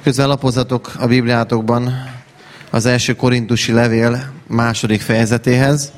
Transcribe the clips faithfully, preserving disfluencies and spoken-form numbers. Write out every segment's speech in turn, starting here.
Közben lapozzatok a Bibliátokban az első korintusi levél második fejezetéhez.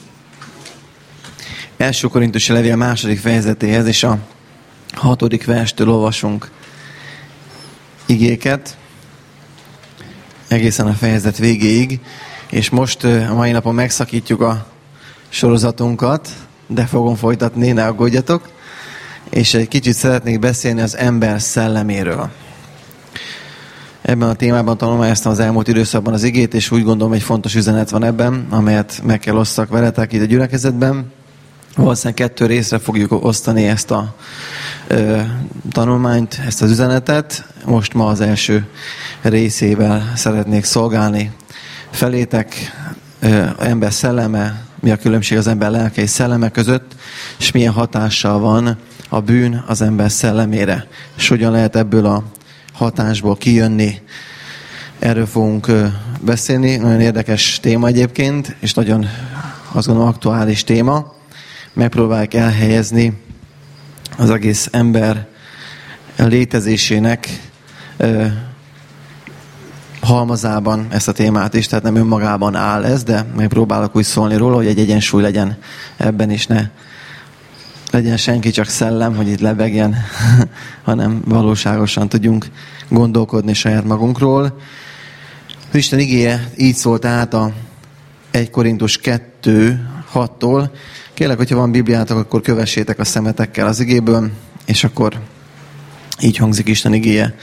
Első korintusi levél második fejezetéhez, és a hatodik verstől olvasunk igéket, egészen a fejezet végéig. És most a mai napon megszakítjuk a sorozatunkat, de fogom folytatni, ne aggódjatok. És egy kicsit szeretnék beszélni az ember szelleméről. Ebben a témában tanulmányoztam az elmúlt időszakban az igét, és úgy gondolom, egy fontos üzenet van ebben, amelyet meg kell osszak veletek itt a gyülekezetben. Valószínűleg kettő részre fogjuk osztani ezt a ö, tanulmányt, ezt az üzenetet. Most ma az első részével szeretnék szolgálni felétek. Ö, ember szelleme, mi a különbség az ember lelke és szelleme között, és milyen hatással van a bűn az ember szellemére, és hogyan lehet ebből a hatásból kijönni. Erről fogunk beszélni. Nagyon érdekes téma egyébként, és nagyon, azt gondolom, aktuális téma. Megpróbáljuk elhelyezni az egész ember létezésének ö, halmazában ezt a témát is, tehát nem önmagában áll ez, de megpróbálok úgy szólni róla, hogy egy egyensúly legyen ebben is, ne legyen senki csak szellem, hogy itt lebegjen, hanem valóságosan tudjunk gondolkodni saját magunkról. Az Isten igéje így szólt tehát a egy Korintus kettő hattól. Kérlek, hogyha van Bibliátok, akkor kövessétek a szemetekkel az igéből, és akkor így hangzik Isten igéje.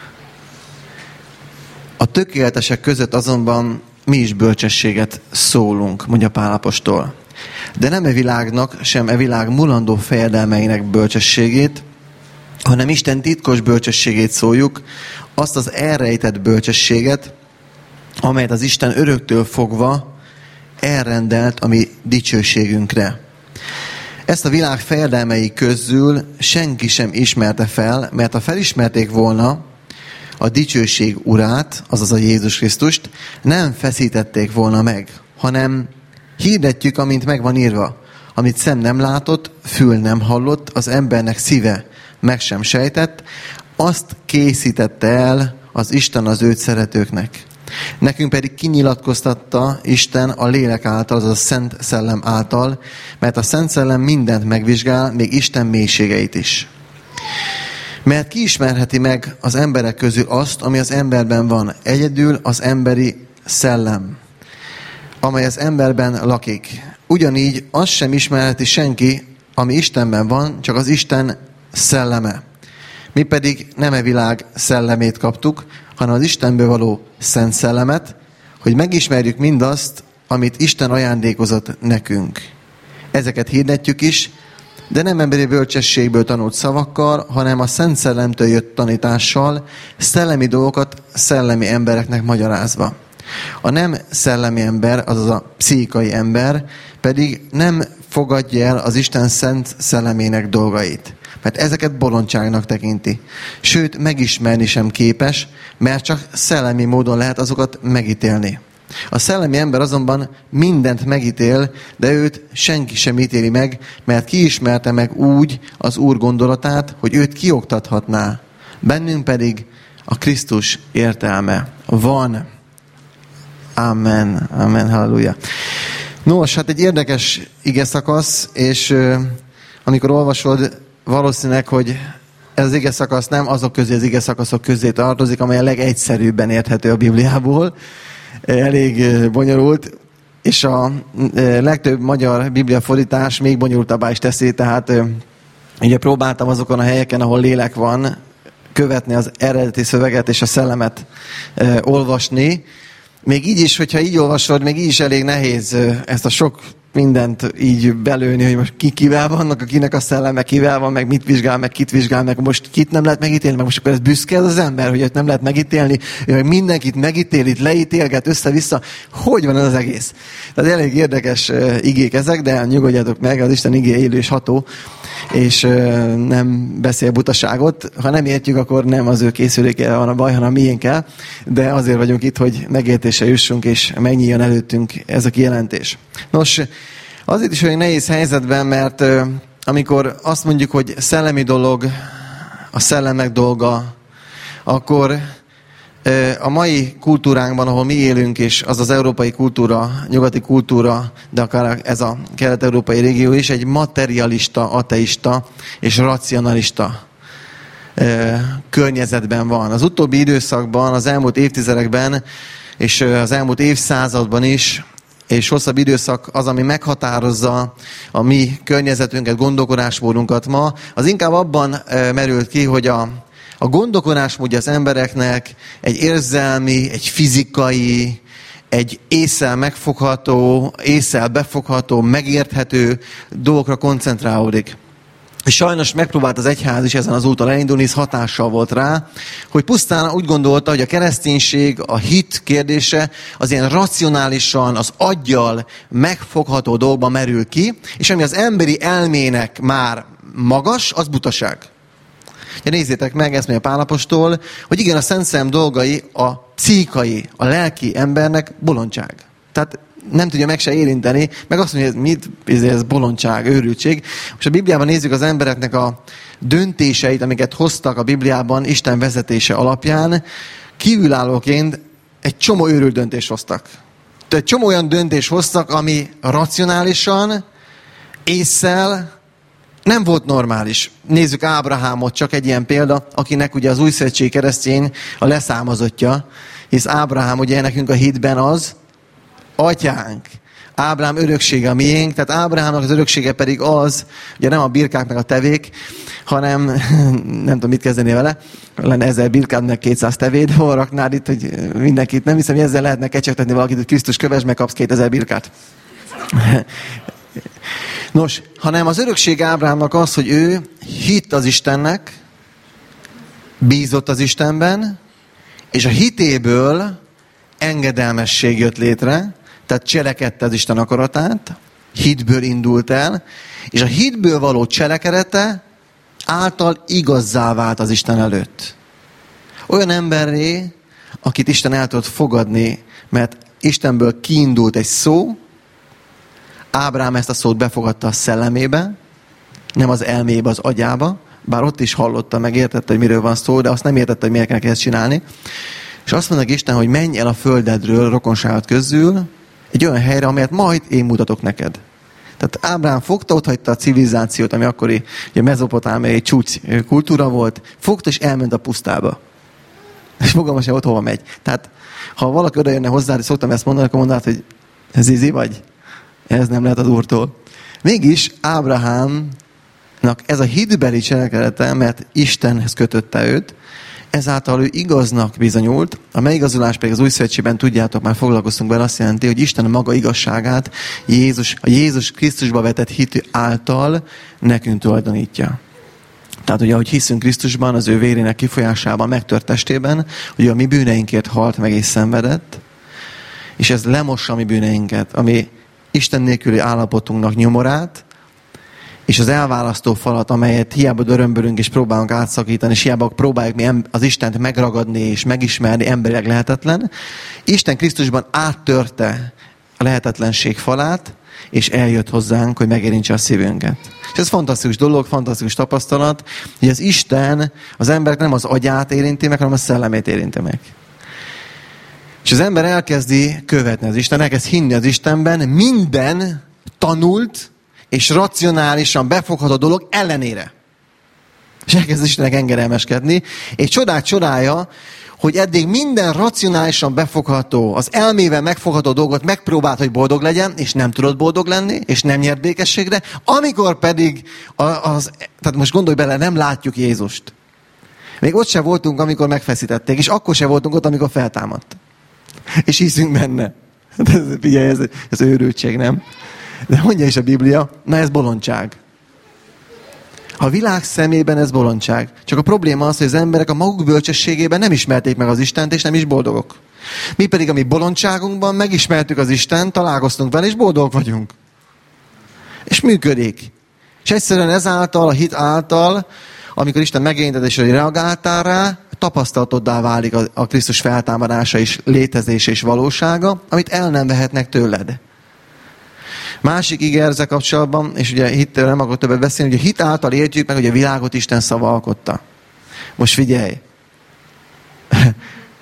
A tökéletesek között azonban mi is bölcsességet szólunk, mondja Pál apostol. De nem e világnak, sem e világ mulandó fejedelmeinek bölcsességét, hanem Isten titkos bölcsességét szóljuk, azt az elrejtett bölcsességet, amelyet az Isten öröktől fogva elrendelt a mi dicsőségünkre. Ezt a világ fejedelmei közül senki sem ismerte fel, mert ha felismerték volna a dicsőség urát, azaz a Jézus Krisztust, nem feszítették volna meg, hanem hirdetjük, amint meg van írva, amit szem nem látott, fül nem hallott, az embernek szíve meg sem sejtett, azt készítette el az Isten az őt szeretőknek. Nekünk pedig kinyilatkoztatta Isten a lélek által, azaz a Szent Szellem által, mert a Szent Szellem mindent megvizsgál, még Isten mélységeit is. Mert ki ismerheti meg az emberek közül azt, ami az emberben van, egyedül az emberi szellem, amely az emberben lakik. Ugyanígy azt sem ismerheti senki, ami Istenben van, csak az Isten szelleme. Mi pedig nem e világ szellemét kaptuk, hanem az Istenből való szent szellemet, hogy megismerjük mindazt, amit Isten ajándékozott nekünk. Ezeket hirdetjük is, de nem emberi bölcsességből tanult szavakkal, hanem a Szent Szellemtől jött tanítással, szellemi dolgokat szellemi embereknek magyarázva. A nem szellemi ember, azaz a pszichikai ember pedig nem fogadja el az Isten szent szellemének dolgait, mert ezeket bolondságnak tekinti. Sőt, megismerni sem képes, mert csak szellemi módon lehet azokat megítélni. A szellemi ember azonban mindent megítél, de őt senki sem ítéli meg, mert kiismerte meg úgy az Úr gondolatát, hogy őt kioktathatná. Bennünk pedig a Krisztus értelme van. Amen. Amen. Halleluja. Nos, hát egy érdekes igeszakasz, és uh, amikor olvasod, valószínűleg, hogy ez az igeszakasz nem azok közé, az igeszakaszok közé tartozik, amely a legegyszerűbben érthető a Bibliából. Elég bonyolult, és a legtöbb magyar bibliafordítás még bonyolultabbá is teszi, tehát ugye próbáltam azokon a helyeken, ahol lélek van, követni az eredeti szöveget és a szellemet olvasni. Még így is, hogyha így olvasod, még így is elég nehéz ezt a sok mindent így belőni, hogy most ki kivel vannak, akinek a szelleme kivel van, meg mit vizsgál, meg kit vizsgál, meg most kit nem lehet megítélni, meg most akkor ez büszke ez az ember, hogy őt nem lehet megítélni, meg mindenkit megítél, itt leítélget össze-vissza. Hogy van ez az egész? Tehát elég érdekes uh, igék ezek, de nyugodjatok meg, az Isten igé élő és ható, és uh, nem beszél butaságot. Ha nem értjük, akkor nem az ő készülékkel van a baj, hanem miénkkel, de azért vagyunk itt, hogy megértésre jussunk, és megnyíljon előttünk ez a kijelentés. Nos, azért is olyan nehéz helyzetben, mert uh, amikor azt mondjuk, hogy szellemi dolog, a szellemek dolga, akkor A mai kultúránkban, ahol mi élünk, és az az európai kultúra, nyugati kultúra, de akár ez a kelet-európai régió is, egy materialista, ateista és racionalista környezetben van. Az utóbbi időszakban, az elmúlt évtizedekben, és az elmúlt évszázadban is, és hosszabb időszak az, ami meghatározza a mi környezetünket, gondolkodásmódunkat ma, az inkább abban merült ki, hogy a, a gondolkodásmódja az embereknek egy érzelmi, egy fizikai, egy ésszel megfogható, ésszel befogható, megérthető dolgokra koncentrálódik. És sajnos megpróbált az egyház is ezen az úton elindulni, hisz hatással volt rá, hogy pusztán úgy gondolta, hogy a kereszténység, a hit kérdése az ilyen racionálisan, az aggyal megfogható dolgba merül ki, és ami az emberi elmének már magas, az butaság. Ja, nézzétek meg, ezt mondja Pál apostol, hogy igen, a Szent Szellem dolgai a pszichai, a lelki embernek bolondság. Tehát nem tudja meg se érinteni, meg azt mondja, hogy mit, ez bolondság, őrültség. Most a Bibliában nézzük az embereknek a döntéseit, amiket hoztak a Bibliában Isten vezetése alapján, kívülállóként egy csomó őrült döntést hoztak. Egy csomó olyan döntést hoztak, ami racionálisan, ésszel nem volt normális. Nézzük Ábrahámot, csak egy ilyen példa, akinek ugye az újszövetség keresztény a leszármazottja, hisz Ábrahám ugye nekünk a hitben az atyánk. Ábrahám öröksége a miénk, tehát Ábrahámnak az öröksége pedig az, ugye nem a birkák meg a tevék, hanem nem tudom mit kezdeni vele, lenne ezer birkád meg kétszáz tevéd, hol raknád itt, hogy mindenkit, nem hiszem, hogy ezzel lehetne kecsegtetni valakit, hogy Krisztus kövess, meg kapsz kétezer birkát. Nos, hanem az örökség Ábrahámnak az, hogy ő hitt az Istennek, bízott az Istenben, és a hitéből engedelmesség jött létre, tehát cselekedte az Isten akaratát, hitből indult el, és a hitből való cselekedete által igazzá vált az Isten előtt. Olyan emberré, akit Isten el tudott fogadni, mert Istenből kiindult egy szó, Ábrahám ezt a szót befogadta a szellemébe, nem az elmébe, az agyába, bár ott is hallotta, meg értette, hogy miről van szó, de azt nem értette, hogy miért kell ezt csinálni. És azt mondja Isten, hogy menj el a földedről, rokonságod közül, egy olyan helyre, amelyet majd én mutatok neked. Tehát Ábrahám fogta, ott hagyta a civilizációt, ami akkori ugye mezopotámiai csúcs kultúra volt, fogta és elment a pusztába. És fogalmas, hogy ott hova megy. Tehát ha valaki oda jönne hozzá, és szoktam ezt mondani, akkor mondanád, hogy ez izi vagy? Ez nem lehet az Úrtól. Mégis Ábrahámnak ez a hitbeli cselekedete, mert Istenhez kötötte őt, ezáltal ő igaznak bizonyult, a megigazulás pedig az új szövetségben, tudjátok, már foglalkoztunk vele, azt jelenti, hogy Isten a maga igazságát Jézus, a Jézus Krisztusba vetett hit által nekünk tulajdonítja. Tehát ugye, ahogy hiszünk Krisztusban, az ő vérének kifolyásában, megtört testében, hogy a mi bűneinkért halt meg és szenvedett, és ez lemossa a mi bűneinket, ami Isten nélküli állapotunknak nyomorát, és az elválasztó falat, amelyet hiába dörömbölünk és próbálunk átszakítani, és hiába próbáljuk mi az Istent megragadni és megismerni, emberileg lehetetlen, Isten Krisztusban áttörte a lehetetlenség falát, és eljött hozzánk, hogy megérintse a szívünket. És ez fantasztikus dolog, fantasztikus tapasztalat, hogy az Isten az emberek nem az agyát érinti meg, hanem a szellemét érinti meg. És az ember elkezdi követni az Isten, elkezd hinni az Istenben minden tanult és racionálisan befogható dolog ellenére. És elkezd az Istennek engedelmeskedni. És csodák csodája, hogy eddig minden racionálisan befogható, az elmével megfogható dolgot megpróbált, hogy boldog legyen, és nem tudott boldog lenni, és nem nyert békességre. Amikor pedig, az, tehát most gondolj bele, nem látjuk Jézust. Még ott se voltunk, amikor megfeszítették, és akkor se voltunk ott, amikor feltámadt. És hiszünk benne. Ez, figyelj, ez, ez őrültség, nem? De mondja is a Biblia, na ez bolondság. A világ szemében ez bolondság. Csak a probléma az, hogy az emberek a maguk bölcsességében nem ismerték meg az Istent, és nem is boldogok. Mi pedig a mi bolondságunkban megismertük az Istent, találkoztunk vele, és boldogok vagyunk. És működik. És egyszerűen ezáltal, a hit által, amikor Isten megérintett és reagáltál rá, tapasztalatoddá válik a, a Krisztus feltámadása és létezése és valósága, amit el nem vehetnek tőled. Másik ige ezzel kapcsolatban, és ugye hitről nem akarok többet beszélni, hogy a hit által értjük meg, hogy a világot Isten szava alkotta. Most figyelj!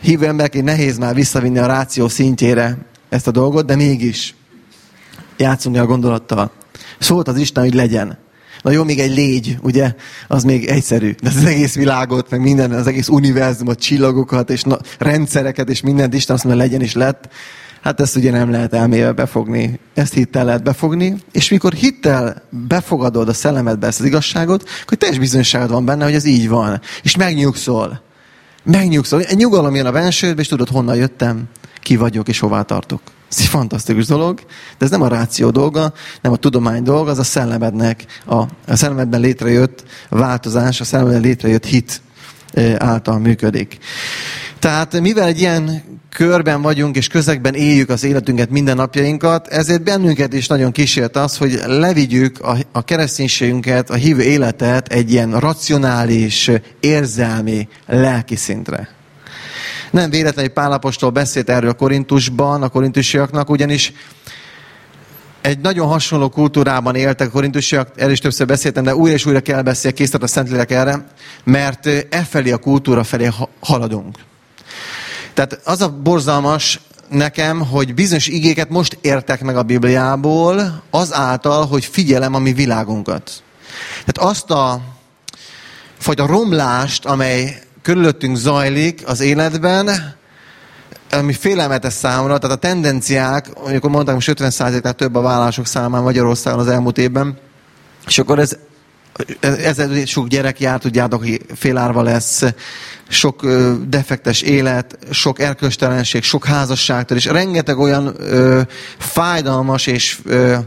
hívő emberként nehéz már visszavinni a ráció szintjére ezt a dolgot, de mégis játszunk a gondolattal. Szólt az Isten, hogy legyen. Na jó, még egy légy, ugye, az még egyszerű. De az egész világot, meg minden, az egész univerzumot, csillagokat, és na, rendszereket, és mindent Isten azt mondja, legyen is lett. Hát ezt ugye nem lehet elmével befogni. Ezt hittel lehet befogni. És mikor hittel befogadod a szellemedbe ezt az igazságot, akkor teljes bizonyosságod van benne, hogy ez így van. És megnyugszol. Megnyugszol. Egy nyugalom jön a bensődbe, és tudod, honnan jöttem, ki vagyok, és hová tartok. Ez egy fantasztikus dolog, de ez nem a ráció dolga, nem a tudomány dolga, az a szellemednek, a, a szellemedben létrejött változás, a szellemedben létrejött hit által működik. Tehát mivel egy ilyen körben vagyunk, és közegben éljük az életünket, mindennapjainkat, ezért bennünket is nagyon kísért az, hogy levigyük a, a kereszténységünket, a hívő életet egy ilyen racionális, érzelmi, lelki szintre. Nem véletlenül Pál apostol beszélt erről a Korintusban, a korintusiaknak, ugyanis egy nagyon hasonló kultúrában éltek a korintusiak, erről is többször beszéltem, de újra és újra kell beszélni, készített a Szentlélek erre, mert e felé a kultúra felé haladunk. Tehát az a borzalmas nekem, hogy bizonyos igéket most értek meg a Bibliából, azáltal, hogy figyelem a mi világunkat. Tehát azt a fajta romlást, amely körülöttünk zajlik az életben, ami félelmetes számomra, tehát a tendenciák, amikor mondtam, most ötven százaléknál több a vállások számán Magyarországon az elmúlt évben, és akkor ez, ez, ez sok gyerek jár, tudjátok, hogy félárva lesz, sok ö, defektes élet, sok erkölcstelenség, sok házasságtól, és rengeteg olyan ö, fájdalmas és ö,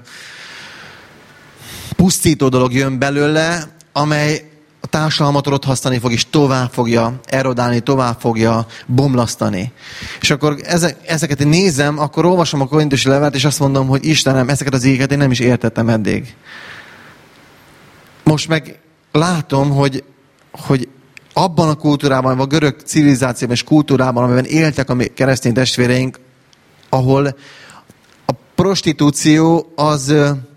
pusztító dolog jön belőle, amely a társadalmat rothasztani fog, és tovább fogja erodálni, tovább fogja bomlasztani. És akkor ezeket én nézem, akkor olvasom a korintusi levelet, és azt mondom, hogy Istenem, ezeket az ígéket én nem is értettem eddig. Most meg látom, hogy, hogy abban a kultúrában, a görög civilizációban és kultúrában, amiben éltek a keresztény testvéreink, ahol a prostitúció az...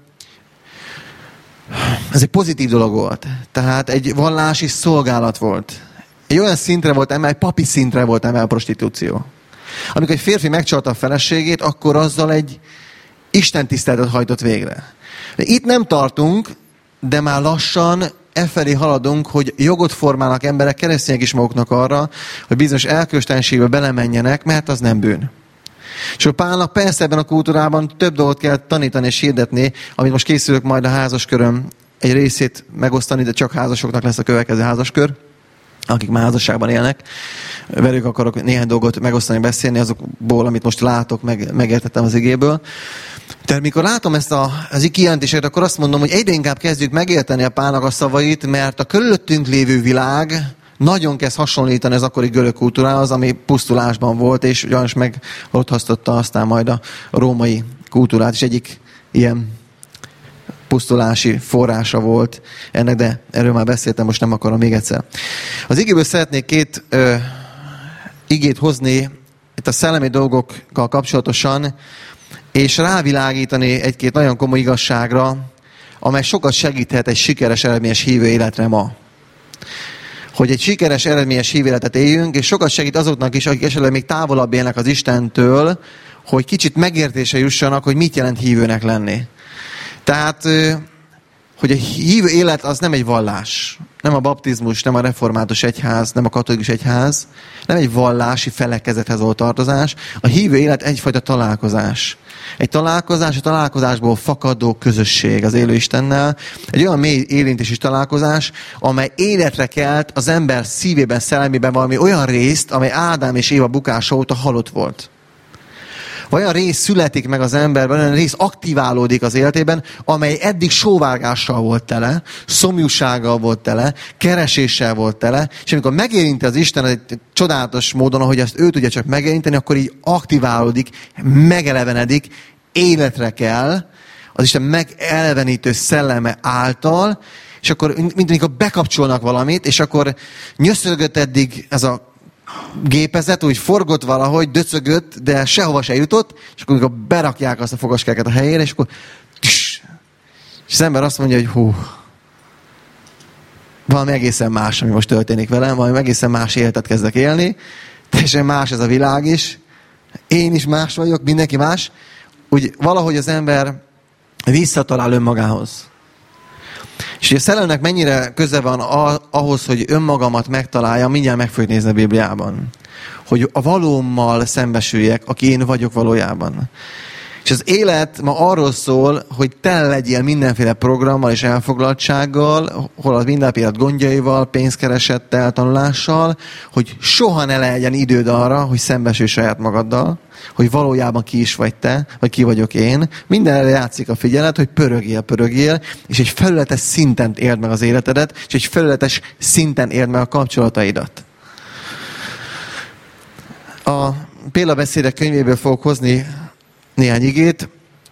Ez egy pozitív dolog volt. Tehát egy vallási szolgálat volt. Egy olyan szintre volt emel, egy papi szintre volt emel a prostitúció. Amikor egy férfi megcsalta a feleségét, akkor azzal egy istentiszteletet hajtott végre. Itt nem tartunk, de már lassan e felé haladunk, hogy jogot formálnak emberek, keresztények is maguknak arra, hogy bizonyos elkölcstelenségbe belemenjenek, mert az nem bűn. És a Pálnak persze ebben a kultúrában több dolgot kell tanítani és hirdetni, amit most készülök majd a házasköröm egy részét megosztani, de csak házasoknak lesz a következő házaskör, akik már házasságban élnek. Velük akarok néhány dolgot megosztani, beszélni azokból, amit most látok, meg, megértettem az igéből. Tehát mikor látom ezt a, az kijelentéseket, akkor azt mondom, hogy egyre inkább kezdjük megérteni a Pálnak a szavait, mert a körülöttünk lévő világ nagyon kezd hasonlítani az akkori görög kultúrához, ami pusztulásban volt, és ugyanis megothasztotta aztán majd a római kultúrát is. Egyik ilyen pusztulási forrása volt ennek, de erről már beszéltem, most nem akarom még egyszer. Az igéből szeretnék két ö, igét hozni itt a szellemi dolgokkal kapcsolatosan, és rávilágítani egy-két nagyon komoly igazságra, amely sokat segíthet egy sikeres, eredményes hívő életre ma. Hogy egy sikeres, eredményes hívéletet éljünk, és sokat segít azoknak is, akik esetleg még távolabb élnek az Istentől, hogy kicsit megértése jussanak, hogy mit jelent hívőnek lenni. Tehát, hogy a hívő élet az nem egy vallás. Nem a baptizmus, nem a református egyház, nem a katolikus egyház, nem egy vallási felekezethez való tartozás. A hívő élet egyfajta találkozás. Egy találkozás, a találkozásból fakadó közösség az élő Istennel. Egy olyan mély érintési találkozás, amely életre kelt az ember szívében, szellemében valami olyan részt, amely Ádám és Éva bukása óta halott volt. Olyan rész születik meg az emberben, olyan rész aktiválódik az életében, amely eddig sóvárgással volt tele, szomjúsággal volt tele, kereséssel volt tele, és amikor megérinti az Isten egy csodálatos módon, ahogy ezt ő tudja csak megérinteni, akkor így aktiválódik, megelevenedik, életre kell, az Isten megelevenítő szelleme által, és akkor mint amikor bekapcsolnak valamit, és akkor nyöszögött eddig ez a gépezet, úgy forgott valahogy, döcögött, de sehova se jutott, és akkor amikor berakják azt a fogaskereket a helyére, és akkor tss, és az ember azt mondja, hogy hú, valami egészen más, ami most történik velem, valami egészen más életet kezdek élni, Teljesen más ez a világ is. Én is más vagyok, mindenki más. Úgy valahogy az ember visszatalál önmagához. És hogy a szellemnek mennyire köze van ahhoz, hogy önmagamat megtalálja, mindjárt meg fogjuk nézni a Bibliában. Hogy a valómmal szembesüljek, aki én vagyok valójában. És az élet ma arról szól, hogy tele legyél mindenféle programmal és elfoglaltsággal, hol az mindennapi élet gondjaival, pénzkeresettel, tanulással, hogy soha ne legyen időd arra, hogy szembesülj saját magaddal, hogy valójában ki is vagy te, vagy ki vagyok én. Mindenre játszik a figyelet, hogy pörögjél, pörögjél, és egy felületes szinten éld meg az életedet, és egy felületes szinten éld meg a kapcsolataidat. A példabeszédek könyvéből fogok hozni néhány igét.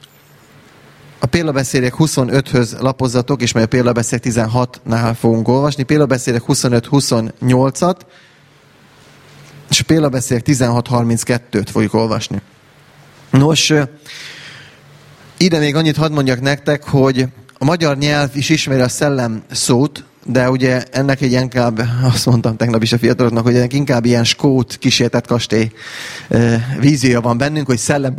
A példabeszédek huszonöthöz lapozzatok, és majd a példabeszédek tizenhatnál fogunk olvasni. Példabeszédek huszonöt huszonnyolcat, és a példabeszédek tizenhat harminckettőt fogjuk olvasni. Nos, ide még annyit hadd mondjak nektek, hogy a magyar nyelv is ismeri a szellem szót, de ugye ennek egy inkább, azt mondtam tegnap is a fiataloknak, hogy ennek inkább ilyen skót kísértett kastély víziója van bennünk, hogy szellem,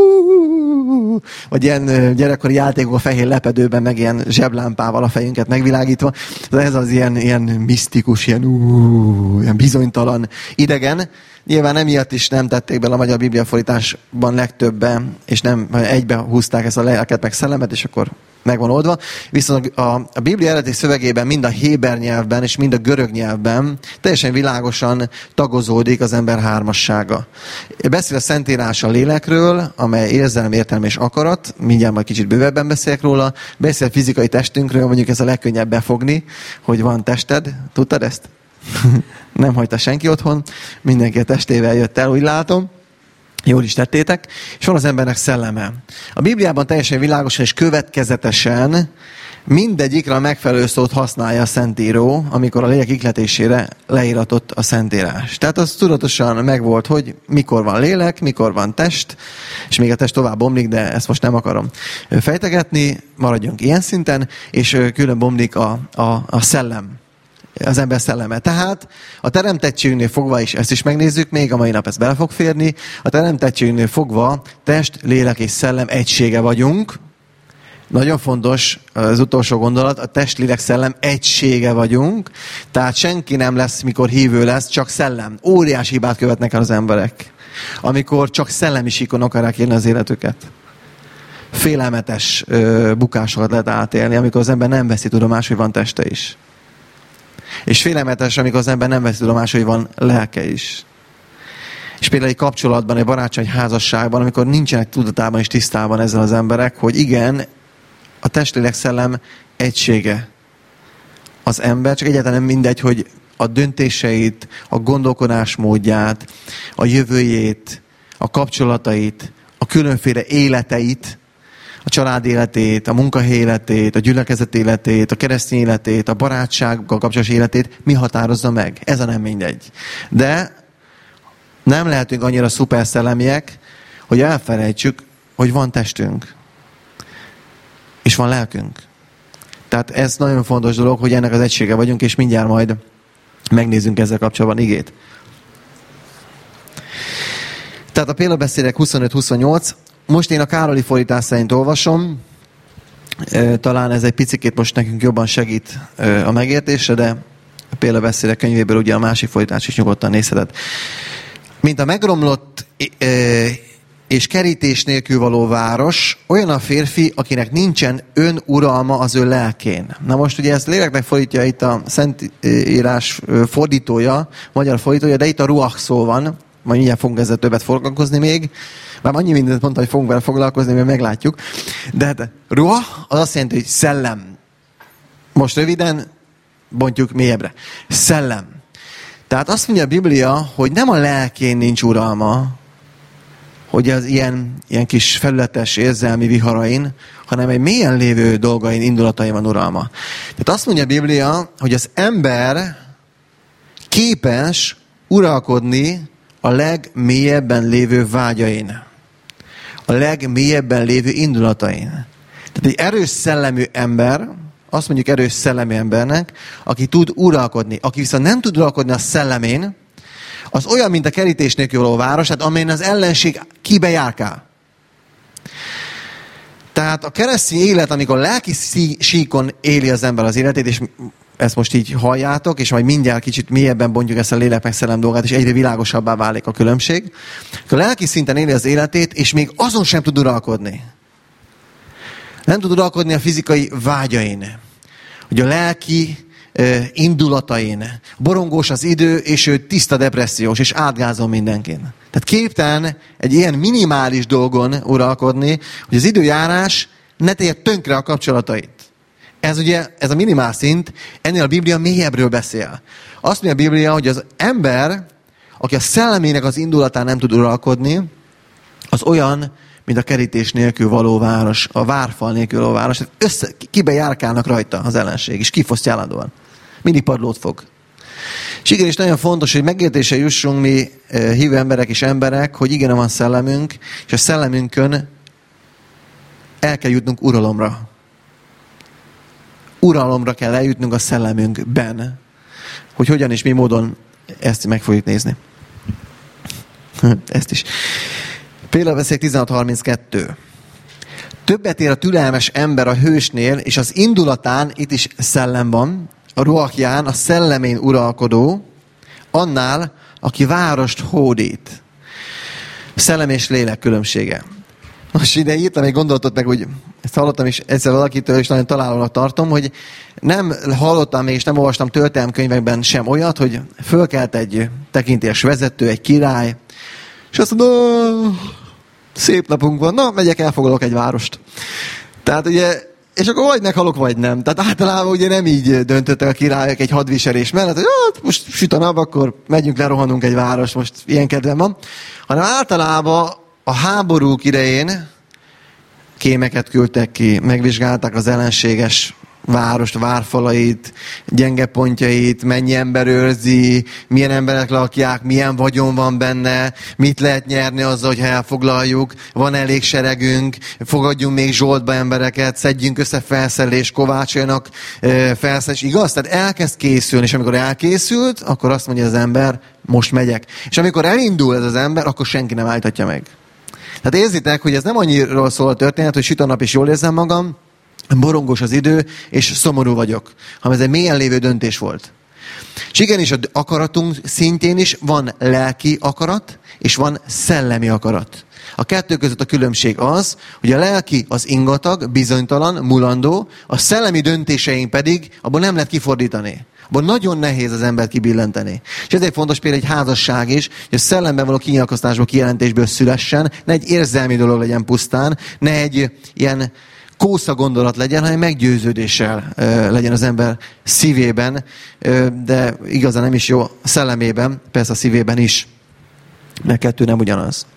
vagy ilyen gyerekkori játékok a fehér lepedőben, meg ilyen zseblámpával a fejünket megvilágítva. De ez az ilyen, ilyen misztikus, ilyen, ú, ilyen bizonytalan, idegen. Nyilván emiatt is nem tették bele a magyar bibliafordításban legtöbben, és nem egybe húzták ezt a lelket meg szellemet, és akkor meg van oldva. Viszont a, a Biblia eredeti szövegében mind a héber nyelvben és mind a görög nyelvben teljesen világosan tagozódik az ember hármassága. Beszél a Szentírás a lélekről, amely érzelem, értelme és akarat, mindjárt majd kicsit bővebben beszélek róla. Beszél a fizikai testünkről, mondjuk ez a legkönnyebb befogni, hogy van tested. Tudtad ezt? Nem hagyta senki otthon, mindenki a testével jött el, úgy látom. Jól is tettétek. És van az embernek szelleme. A Bibliában teljesen világosan és következetesen mindegyikre a megfelelő szót használja a Szentíró, amikor a lélek ihletésére leíratott a Szentírás. Tehát az tudatosan megvolt, hogy mikor van lélek, mikor van test, és még a test tovább bomlik, de ezt most nem akarom fejtegetni, maradjunk ilyen szinten, és külön bomlik a, a, a szellem. Az ember szelleme. Tehát a teremtettségünknél fogva is, ezt is megnézzük még, a mai nap ez bele fog férni, a teremtettségünknél fogva test, lélek és szellem egysége vagyunk. Nagyon fontos az utolsó gondolat, a test, lélek, szellem egysége vagyunk, tehát senki nem lesz, mikor hívő lesz, csak szellem. Óriási hibát követnek el az emberek, amikor csak szellemi síkon akarják élni az életüket. Félelmetes ö, bukásokat lehet átélni, amikor az ember nem veszi tudomást, hogy van teste is. És félelmetes, amikor az ember nem veszi tudomásul, hogy van lelke is. És például egy kapcsolatban, egy barátság, egy házasságban, amikor nincsenek tudatában és tisztában ezzel az emberek, hogy igen, a testlélek szellem egysége. Az ember, csak egyáltalán nem mindegy, hogy a döntéseit, a gondolkodásmódját, a jövőjét, a kapcsolatait, a különféle életeit, a család életét, a munkahely életét, a gyülekezet életét, a keresztény életét, a barátsággal kapcsolatos életét mi határozza meg? Ez a nem mindegy. De nem lehetünk annyira szuperszellemiek, hogy elfelejtsük, hogy van testünk. És van lelkünk. Tehát ez nagyon fontos dolog, hogy ennek az egysége vagyunk, és mindjárt majd megnézzünk ezzel kapcsolatban igét. Tehát a példabeszédek huszonöt huszonnyolc. Most én a Károli fordítás szerint olvasom. Talán ez egy picikét most nekünk jobban segít a megértésre, de a példabeszédek könyvéből ugye a másik fordítás is nyugodtan nézheted. Mint a megromlott és kerítés nélkül való város, olyan a férfi, akinek nincsen önuralma az ő lelkén. Na most ugye ezt léleknek fordítja itt a Szentírás fordítója, magyar fordítója, de itt a ruach szó van, majd mindjárt fogunk ezzel többet foglalkozni még. Már annyi mindent mondta, hogy fogunk vele foglalkozni, mert meglátjuk. De hát ruach az azt jelenti, hogy szellem. Most röviden bontjuk mélyebbre. Szellem. Tehát azt mondja a Biblia, hogy nem a lelkén nincs uralma, hogy az ilyen, ilyen kis felületes érzelmi viharain, hanem egy mélyen lévő dolgain, indulatain van uralma. Tehát azt mondja a Biblia, hogy az ember képes uralkodni a legmélyebben lévő vágyain. A legmélyebben lévő indulatain. Tehát egy erős szellemű ember, azt mondjuk erős szellemű embernek, aki tud uralkodni. Aki viszont nem tud uralkodni a szellemén, az olyan, mint a kerítés nélkül való város, tehát amelyen az ellenség kibe járkál. Tehát a keresztény élet, amikor lelki síkon éli az ember az életét, és ezt most így halljátok, és majd mindjárt kicsit mélyebben bontjuk ezt a lélek meg szellem dolgát, és egyre világosabbá válik a különbség. A lelki szinten éli az életét, és még azon sem tud uralkodni. Nem tud uralkodni a fizikai vágyain. Hogy a lelki uh, indulatain. Borongós az idő, és ő tiszta depressziós, és átgázol mindenkin. Tehát képtelen egy ilyen minimális dolgon uralkodni, hogy az időjárás ne tegye tönkre a kapcsolatait. Ez ugye, ez a minimál szint, ennél a Biblia mélyebbről beszél. Azt mondja a Biblia, hogy az ember, aki a szellemének az indulatán nem tud uralkodni, az olyan, mint a kerítés nélkül való város, a várfal nélkül való város. Össze, kibe járkálnak rajta az ellenség, és kifosztja állandóan. Mindig padlót fog. És igen, és nagyon fontos, hogy megértésre jussunk mi hívő emberek és emberek, hogy igen, van szellemünk, és a szellemünkön el kell jutnunk uralomra. Uralomra kell eljutnunk a szellemünkben. Hogy hogyan és mi módon ezt meg fogjuk nézni. Ezt is. Példabeszéd tizenhat harminckettő. Többet ér a türelmes ember a hősnél, és az indulatán, itt is szellem van, a ruachján, a szellemén uralkodó, annál, aki várost hódít. Szellem és lélek különbsége. Most ide írtam egy gondolatot meg, hogy ezt hallottam is egyszer valakitől, és nagyon találónak tartom, hogy nem hallottam és nem olvastam történelemkönyvekben sem olyat, hogy fölkelt egy tekintélyes vezető, egy király, és azt mondja, szép napunk van, na, megyek, elfoglalok egy várost. Tehát ugye, és akkor vagy meghalok, vagy nem. Tehát általában ugye nem így döntöttek a királyok egy hadviselés mellett, hogy hát most süt a nap, akkor megyünk, lerohanunk egy várost, most ilyen kedvem van. Hanem általában a háborúk idején kémeket küldtek ki, megvizsgálták az ellenséges várost, várfalait, gyenge pontjait, mennyi ember őrzi, milyen emberek lakják, milyen vagyon van benne, mit lehet nyerni azzal, hogy elfoglaljuk, van elég seregünk, fogadjunk még zsoltba embereket, szedjünk össze felszerelés, kovácsoljanak felszerelés, igaz? Tehát elkezd készülni, és amikor elkészült, akkor azt mondja az ember, most megyek. És amikor elindul ez az ember, akkor senki nem állíthatja meg. Tehát érzitek, hogy ez nem annyiról szól a történet, hogy süt a nap és jól érzem magam, borongos az idő, és szomorú vagyok. Hanem ez egy mélyen lévő döntés volt. És igenis, az akaratunk szintjén is van lelki akarat, és van szellemi akarat. A kettő között a különbség az, hogy a lelki az ingatag, bizonytalan, mulandó, a szellemi döntéseink pedig abból nem lehet kifordítani. Abban nagyon nehéz az embert kibillenteni. És ezért fontos például egy házasság is, hogy a szellemben való kinyilatkoztatásból, kijelentésből szülessen, ne egy érzelmi dolog legyen pusztán, ne egy ilyen kósza gondolat legyen, hanem meggyőződéssel uh, legyen az ember szívében, uh, de igazán nem is jó a szellemében, persze a szívében is. Mert kettő nem ugyanaz.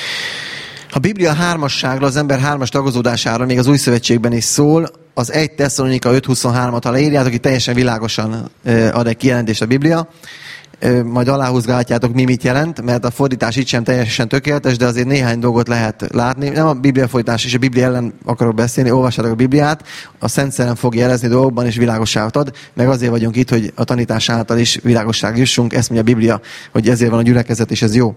A Biblia hármasságra, az ember hármas tagozódására még az Új Szövetségben is szól, az egy Tesszalonika öt huszonhármat, ha leírjátok, itt teljesen világosan uh, ad egy kijelentést a Biblia. Majd aláhúzgálhatjátok, mi mit jelent, mert a fordítás itt sem teljesen tökéletes, de azért néhány dolgot lehet látni. Nem a Biblia fordítás és a Biblia ellen akarok beszélni, olvassátok a Bibliát, a Szent Szellem fog jelezni dolgokban, és világosságot ad, meg azért vagyunk itt, hogy a tanítás által is világosság jussunk, ezt mondja a Biblia, hogy ezért van a gyülekezet, és ez jó.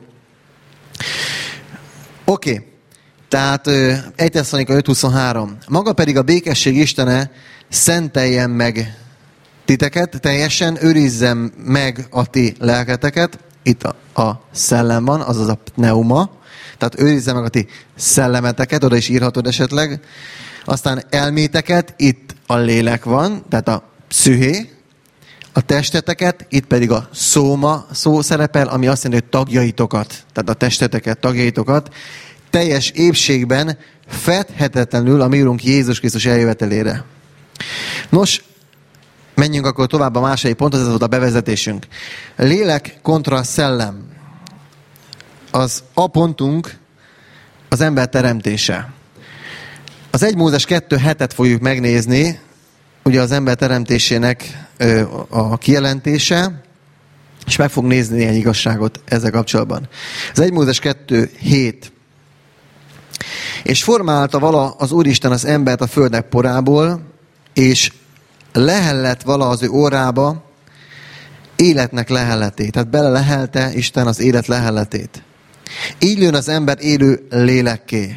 Oké, okay. Tehát egy Tesszalonika öt huszonhárom. Maga pedig a békesség Istene szenteljen meg titeket, teljesen őrizzem meg a ti lelketeket, itt a, a szellem van, azaz a pneuma, tehát őrizzem meg a ti szellemeteket, oda is írhatod esetleg, aztán elméteket, itt a lélek van, tehát a pszüché, a testeteket, itt pedig a szóma szó szerepel, ami azt jelenti, hogy tagjaitokat, tehát a testeteket, tagjaitokat, teljes épségben fedhetetlenül a mi Urunk Jézus Krisztus eljövetelére. Nos, menjünk akkor tovább a második ponthoz, ez volt a bevezetésünk. Lélek kontra szellem. Az a pontunk az ember teremtése. Az egy Mózes kettő hetet fogjuk megnézni, ugye az ember teremtésének a kijelentése, és meg fog nézni néhány igazságot ezzel kapcsolatban. Az egy Mózes kettő hét. És formálta vala az Úristen az embert a földnek porából, és lehellett vala az ő orrába, életnek lehelletét. Tehát belelehelte Isten az élet lehelletét. Így lőn az ember élő lélekké.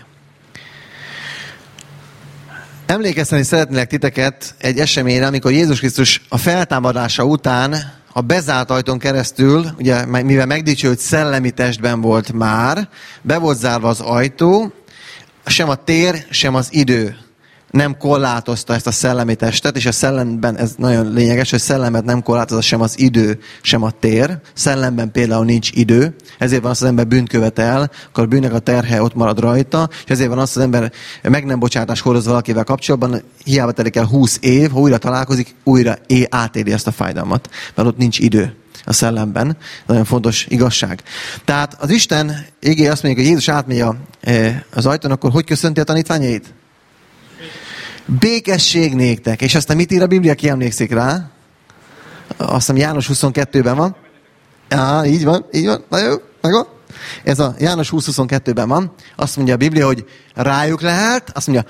Emlékezteni szeretnélek titeket egy eseményre, amikor Jézus Krisztus a feltámadása után a bezárt ajtón keresztül, ugye mivel megdicsőült szellemi testben volt már, be volt zárva az ajtó, sem a tér, sem az idő nem korlátozta ezt a szellemi testet, és a szellemben ez nagyon lényeges, hogy szellemet nem korlátozza sem az idő, sem a tér. Szellemben például nincs idő, ezért van az, az ember bűnt követel, akkor a bűnnek a terhe ott marad rajta, és ezért van az, az ember meg nem bocsátás hordoz valakivel kapcsolatban, hiába telik el húsz év, ha újra találkozik, újra é, átéli ezt a fájdalmat, mert ott nincs idő a szellemben. Nagyon fontos igazság. Tehát az Isten igéje azt mondja, hogy Jézus átmegy az ajtón, akkor hogy köszönti a tanítványait? Békesség néktek. És aztán mit ír a Biblia, ki emlékszik rá? Azt hiszem János huszonkettőben van. Á, így van, így van. Na jó, megvan. Ez a János húsz huszonkettőben van. Azt mondja a Biblia, hogy rájuk lehet, azt mondja,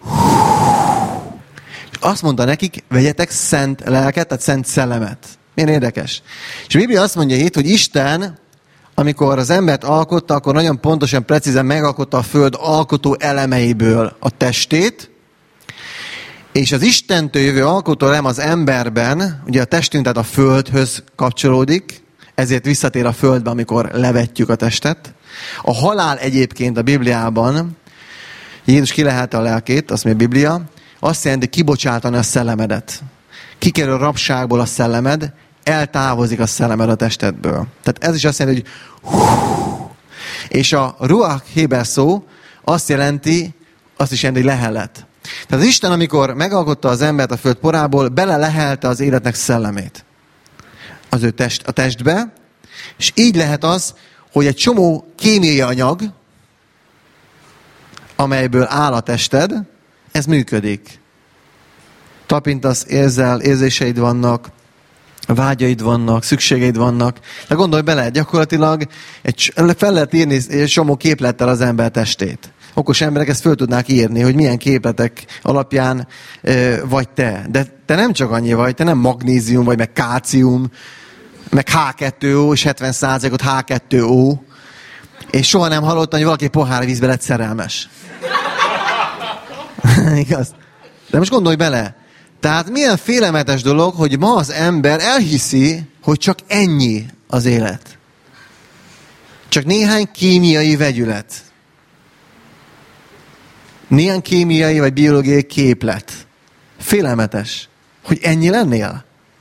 és azt mondta nekik, vegyetek szent lelket, tehát szent szellemet. Milyen érdekes. És a Biblia azt mondja itt, hogy Isten, amikor az embert alkotta, akkor nagyon pontosan, precízen megalkotta a föld alkotó elemeiből a testét, és az Istentől jövő alkotóelem az emberben, ugye a testünk tehát a földhöz kapcsolódik, ezért visszatér a földbe, amikor levetjük a testet. A halál egyébként a Bibliában, Jézus kilehelte a lelkét, azt mondja a Biblia, azt jelenti kibocsátani a szellemedet. Kikerül a rabságból a szellemed, eltávozik a szellemed a testedből. Tehát ez is azt jelenti, hogy és a ruach héber szó azt jelenti, azt is jelenti, hogy lehelet. Tehát az Isten, amikor megalkotta az embert a föld porából, belelehelte az életnek szellemét az ő test, a testbe, és így lehet az, hogy egy csomó kémiai anyag, amelyből áll a tested, ez működik. Tapintasz, érzel, érzéseid vannak, vágyaid vannak, szükségeid vannak. De gondolj bele, gyakorlatilag egy, fel lehet írni egy csomó képlettel az ember testét. Okos emberek ezt föl tudnák írni, hogy milyen képletek alapján e, vagy te. De te nem csak annyi vagy, te nem magnézium vagy, meg kálcium, meg há kettő ó, és hetven százalékot há kettő ó, és soha nem hallottam, hogy valaki pohár vízbe lett szerelmes. Igaz? De most gondolj bele. Tehát milyen félelmetes dolog, hogy ma az ember elhiszi, hogy csak ennyi az élet. Csak néhány kémiai vegyület. Néhány kémiai vagy biológiai képlet. Félelmetes. Hogy ennyi lennél?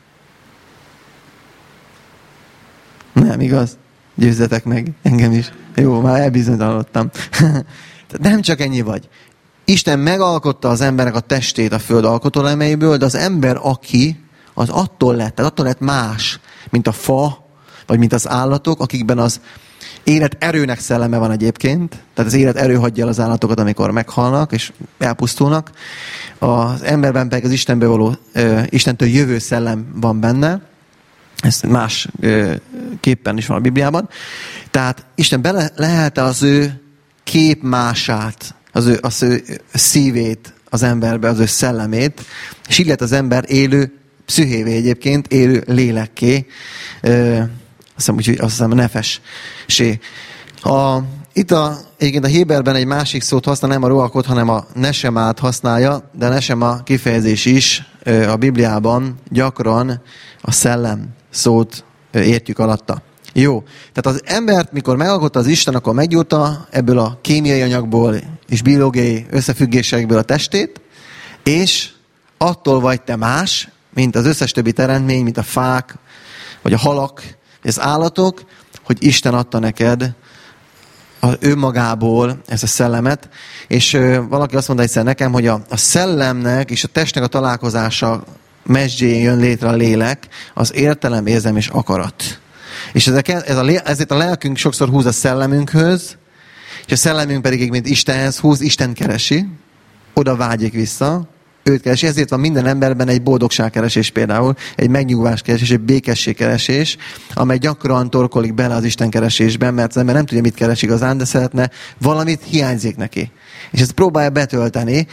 Nem igaz? Győzzetek meg. Engem is. Jó, már elbizonytalanodtam. Nem csak ennyi vagy. Isten megalkotta az embernek a testét a föld alkotóelemeiből, de az ember, aki, az attól lett, tehát attól lett más, mint a fa, vagy mint az állatok, akikben az élet erőnek szelleme van egyébként, tehát az élet erő hagyja el az állatokat, amikor meghalnak és elpusztulnak. Az emberben pedig az Istenből való, Istentől jövő szellem van benne, ez más képpen is van a Bibliában. Tehát Isten bele lehelte az ő képmását, az ő, az ő szívét az emberbe, az ő szellemét, és így lett az ember élő pszichévé egyébként, élő lélekké, ö, azt hiszem, úgy, azt hiszem, nefessé. A, itt a, egyébként a Héberben egy másik szót használ, nem a ruachot, hanem a nesemát használja, de a nesema kifejezés is ö, a Bibliában gyakran a szellem szót ö, értjük alatta. Jó, tehát az embert, mikor megalkotta az Isten, akkor meggyúrta ebből a kémiai anyagból és biológiai összefüggésekből a testét, és attól vagy te más, mint az összes többi teremtmény, mint a fák, vagy a halak, vagy az állatok, hogy Isten adta neked az önmagából ezt a szellemet, és ö, valaki azt mondta egyszer nekem, hogy a, a szellemnek és a testnek a találkozása mezsdjén jön létre a lélek, az értelem, érzem és akarat. És ezek, ez a, ezért a lelkünk sokszor húz a szellemünkhöz, és a szellemünk pedig, mint Istenhez húz, Isten keresi, oda vágyik vissza, őt keresi. Ezért van minden emberben egy boldogságkeresés például, egy megnyugváskeresés, egy békességkeresés, amely gyakran torkolik bele az Isten keresésben, mert az ember nem tudja, mit keres igazán, de szeretne, valamit hiányzik neki. És ezt próbálja betölteni.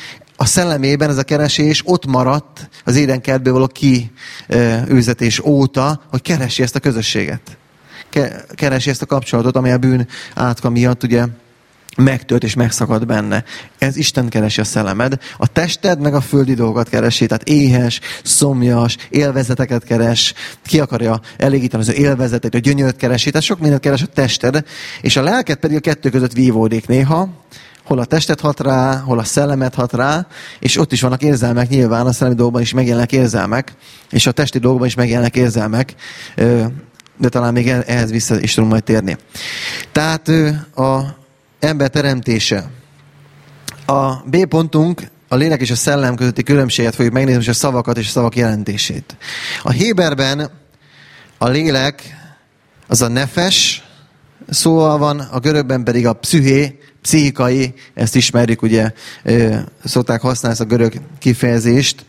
a szellemében ez a keresés ott maradt az Édenkertből való kiűzetés óta, hogy keresi ezt a közösséget. Keresi ezt a kapcsolatot, ami a bűn átka miatt ugye megtört és megszakadt benne. Ez Isten keresi a szellemed. A tested meg a földi dolgokat keresi, tehát éhes, szomjas, élvezeteket keres, ki akarja elégíteni az ő élvezetét, a gyönyört keresi, tehát sok mindent keres a tested, és a lelked pedig a kettő között vívódik néha, hol a testet hat rá, hol a szellemet hat rá, és ott is vannak érzelmek nyilván, a szellemi dolgokban is megjelennek érzelmek, és a testi dolgokban is megjelennek érzelmek, de talán még ehhez vissza is tudunk majd térni. Tehát a ember teremtése. A B pontunk a lélek és a szellem közötti különbséget fogjuk megnézni, és a szavakat és a szavak jelentését. A Héberben a lélek az a nefes szóval van, a görögben pedig a psziché, pszichikai, ezt ismerjük, ugye szokták használni ezt a görög kifejezést,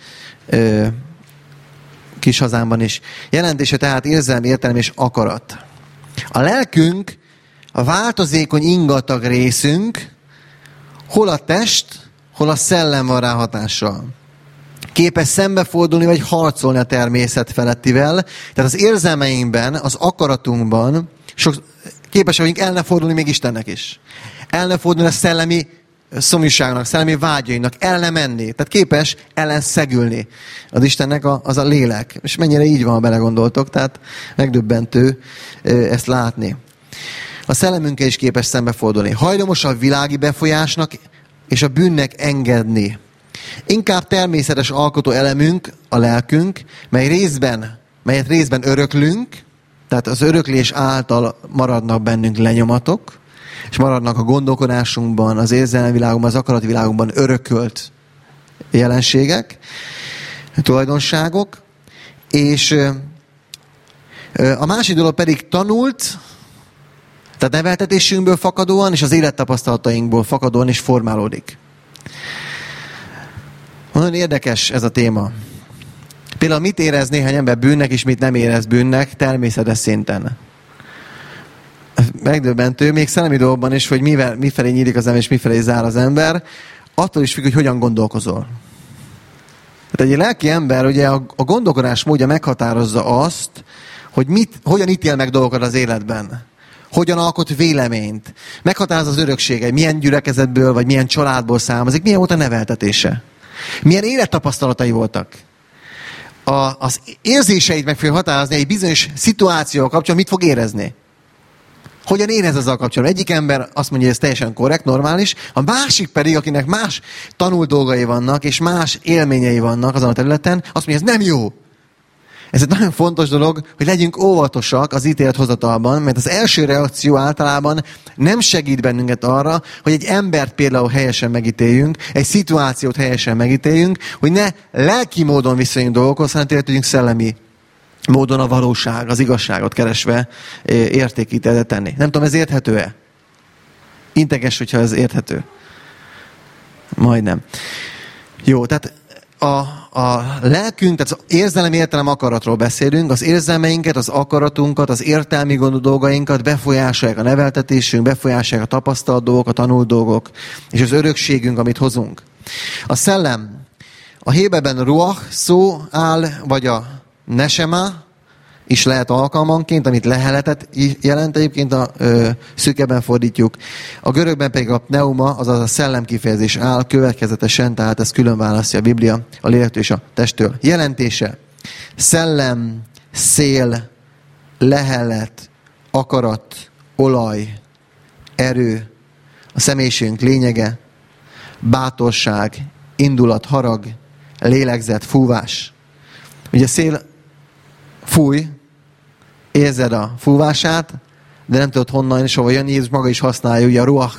kis hazámban is. Jelentése tehát érzelmi, értelem és akarat. A lelkünk a változékony ingatag részünk, hol a test, hol a szellem van rá hatással. Képes szembefordulni, vagy harcolni a természet felettivel. Tehát az érzelmeinkben, az akaratunkban sok, képesek vagyunk el ne fordulni még Istennek is. El ne fordulni a szellemi szomjúságnak, szellemi vágyainak, el ne menni. Tehát képes ellenszegülni az Istennek a, az a lélek. És mennyire így van, ha belegondoltok, tehát megdöbbentő ezt látni. A szellemünkkel is képes szembefordulni. Hajlamos a világi befolyásnak és a bűnnek engedni. Inkább természetes alkotó elemünk, a lelkünk, mely részben, melyet részben öröklünk, tehát az öröklés által maradnak bennünk lenyomatok, és maradnak a gondolkodásunkban, az érzelmi világunkban, az akarati világunkban örökölt jelenségek, tulajdonságok, és a másik dolog pedig tanult, tehát neveltetésünkből fakadóan, és az élettapasztalatainkból fakadóan is formálódik. Nagyon érdekes ez a téma. Például mit érez néhány ember bűnnek, és mit nem érez bűnnek természetes szinten. Megdöbbentő, még szellemi dolgokban is, hogy mivel, mifelé nyílik az ember, és mifelé zár az ember, attól is függ, hogy hogyan gondolkozol. Tehát egy lelki ember, ugye a, a gondolkodás módja meghatározza azt, hogy mit, hogyan ítél meg dolgokat az életben. Hogyan alkot véleményt. Meghatározza az öröksége, milyen gyülekezetből, vagy milyen családból származik, milyen volt a neveltetése. Milyen élettapasztalatai voltak. A, az érzéseit meg fogja határozni egy bizonyos szituációval kapcsolatban, mit fog érezni. Hogyan érez ezzel kapcsolatban? Egyik ember azt mondja, hogy ez teljesen korrekt, normális, a másik pedig, akinek más tanult dolgai vannak, és más élményei vannak azon a területen, azt mondja, ez nem jó. Ez egy nagyon fontos dolog, hogy legyünk óvatosak az ítélethozatalban, mert az első reakció általában nem segít bennünket arra, hogy egy embert például helyesen megítéljünk, egy szituációt helyesen megítéljünk, hogy ne lelki módon viszonyunk dolgokhoz, hanem tényleg tudjunk szellemi módon a valóság, az igazságot keresve értékítéletet tenni. Nem tudom, ez érthető-e? Integes, hogyha ez érthető. Majdnem. Jó, tehát a, a lelkünk, tehát az érzelem, értelem, akaratról beszélünk, az érzelmeinket, az akaratunkat, az értelmi gondú dolgainkat befolyásolják a neveltetésünk, befolyásolják a tapasztalt dolgok, a tanult dolgok, és az örökségünk, amit hozunk. A szellem, a Héberben ruach szó áll, vagy a nesema is lehet alkalmanként, amit leheletet jelent, egyébként a ö, szűkebben fordítjuk. A görögben pedig a pneuma, azaz a szellem kifejezés áll következetesen, tehát ez külön választja a Biblia a lélektől és a testtől. Jelentése: szellem, szél, lehelet, akarat, olaj, erő, a személyiségünk lényege, bátorság, indulat, harag, lélegzet, fúvás. Ugye szél fúj, érzed a fúvását, de nem tudod honnan és hova jön. Jézus maga is használja, ugye a ruach,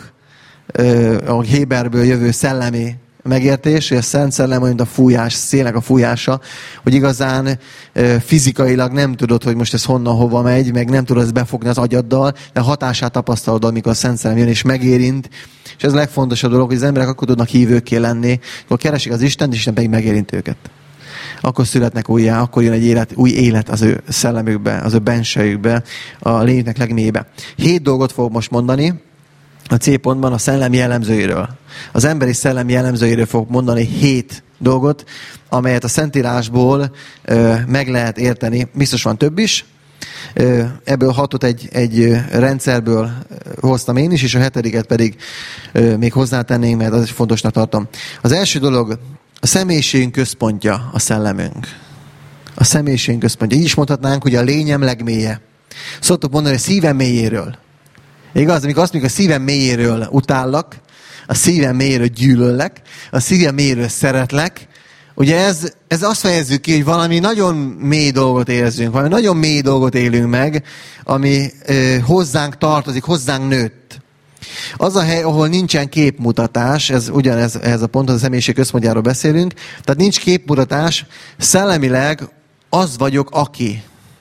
a Héberből jövő szellemi megértés, hogy a Szent Szellem olyan, mint a fújás, szélnek a fújása, hogy igazán fizikailag nem tudod, hogy most ez honnan, hova megy, meg nem tudod ezt befogni az agyaddal, de hatását tapasztalod, amikor a Szent Szellem jön és megérint. És ez a legfontosabb dolog, hogy az emberek akkor tudnak hívőkké lenni, akkor keresik az Istent, és Isten pedig megérint őket. Akkor születnek újjá, akkor jön egy élet, új élet az ő szellemükbe, az ő bensejükbe, a lényüknek legmélyébe. Hét dolgot fogok most mondani, a C pontban a szellem jellemzőiről. Az emberi szellem jellemzőiről fogok mondani hét dolgot, amelyet a Szentírásból ö, meg lehet érteni. Biztos van több is. Ö, ebből hatot egy, egy rendszerből hoztam én is, és a hetediket pedig ö, még hozzátenném, mert az is fontosnak tartom. Az első dolog, a személyiségünk központja a szellemünk. A személyiségünk központja. Így is mondhatnánk, hogy a lényem legmélye. Szoktuk mondani, hogy szívem mélyéről. Igaz, amikor azt mondjuk, a szívem mélyéről utállak, a szívem mélyéről gyűlöllek, a szívem mélyéről szeretlek, ugye ez, ez azt fejezzük ki, hogy valami nagyon mély dolgot érzünk, valami nagyon mély dolgot élünk meg, ami ö, hozzánk tartozik, hozzánk nőtt. Az a hely, ahol nincsen képmutatás, ez ugyanez ez a pont, az a személyiség központjáról beszélünk, tehát nincs képmutatás, szellemileg az vagyok, aki.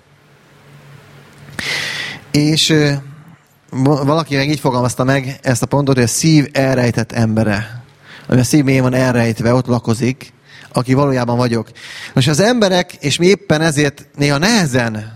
És ö, valaki meg így fogalmazta meg ezt a pontot, hogy a szív elrejtett embere. Ami a szív mélyén van elrejtve, ott lakozik, aki valójában vagyok. Most az emberek, és mi éppen ezért néha nehezen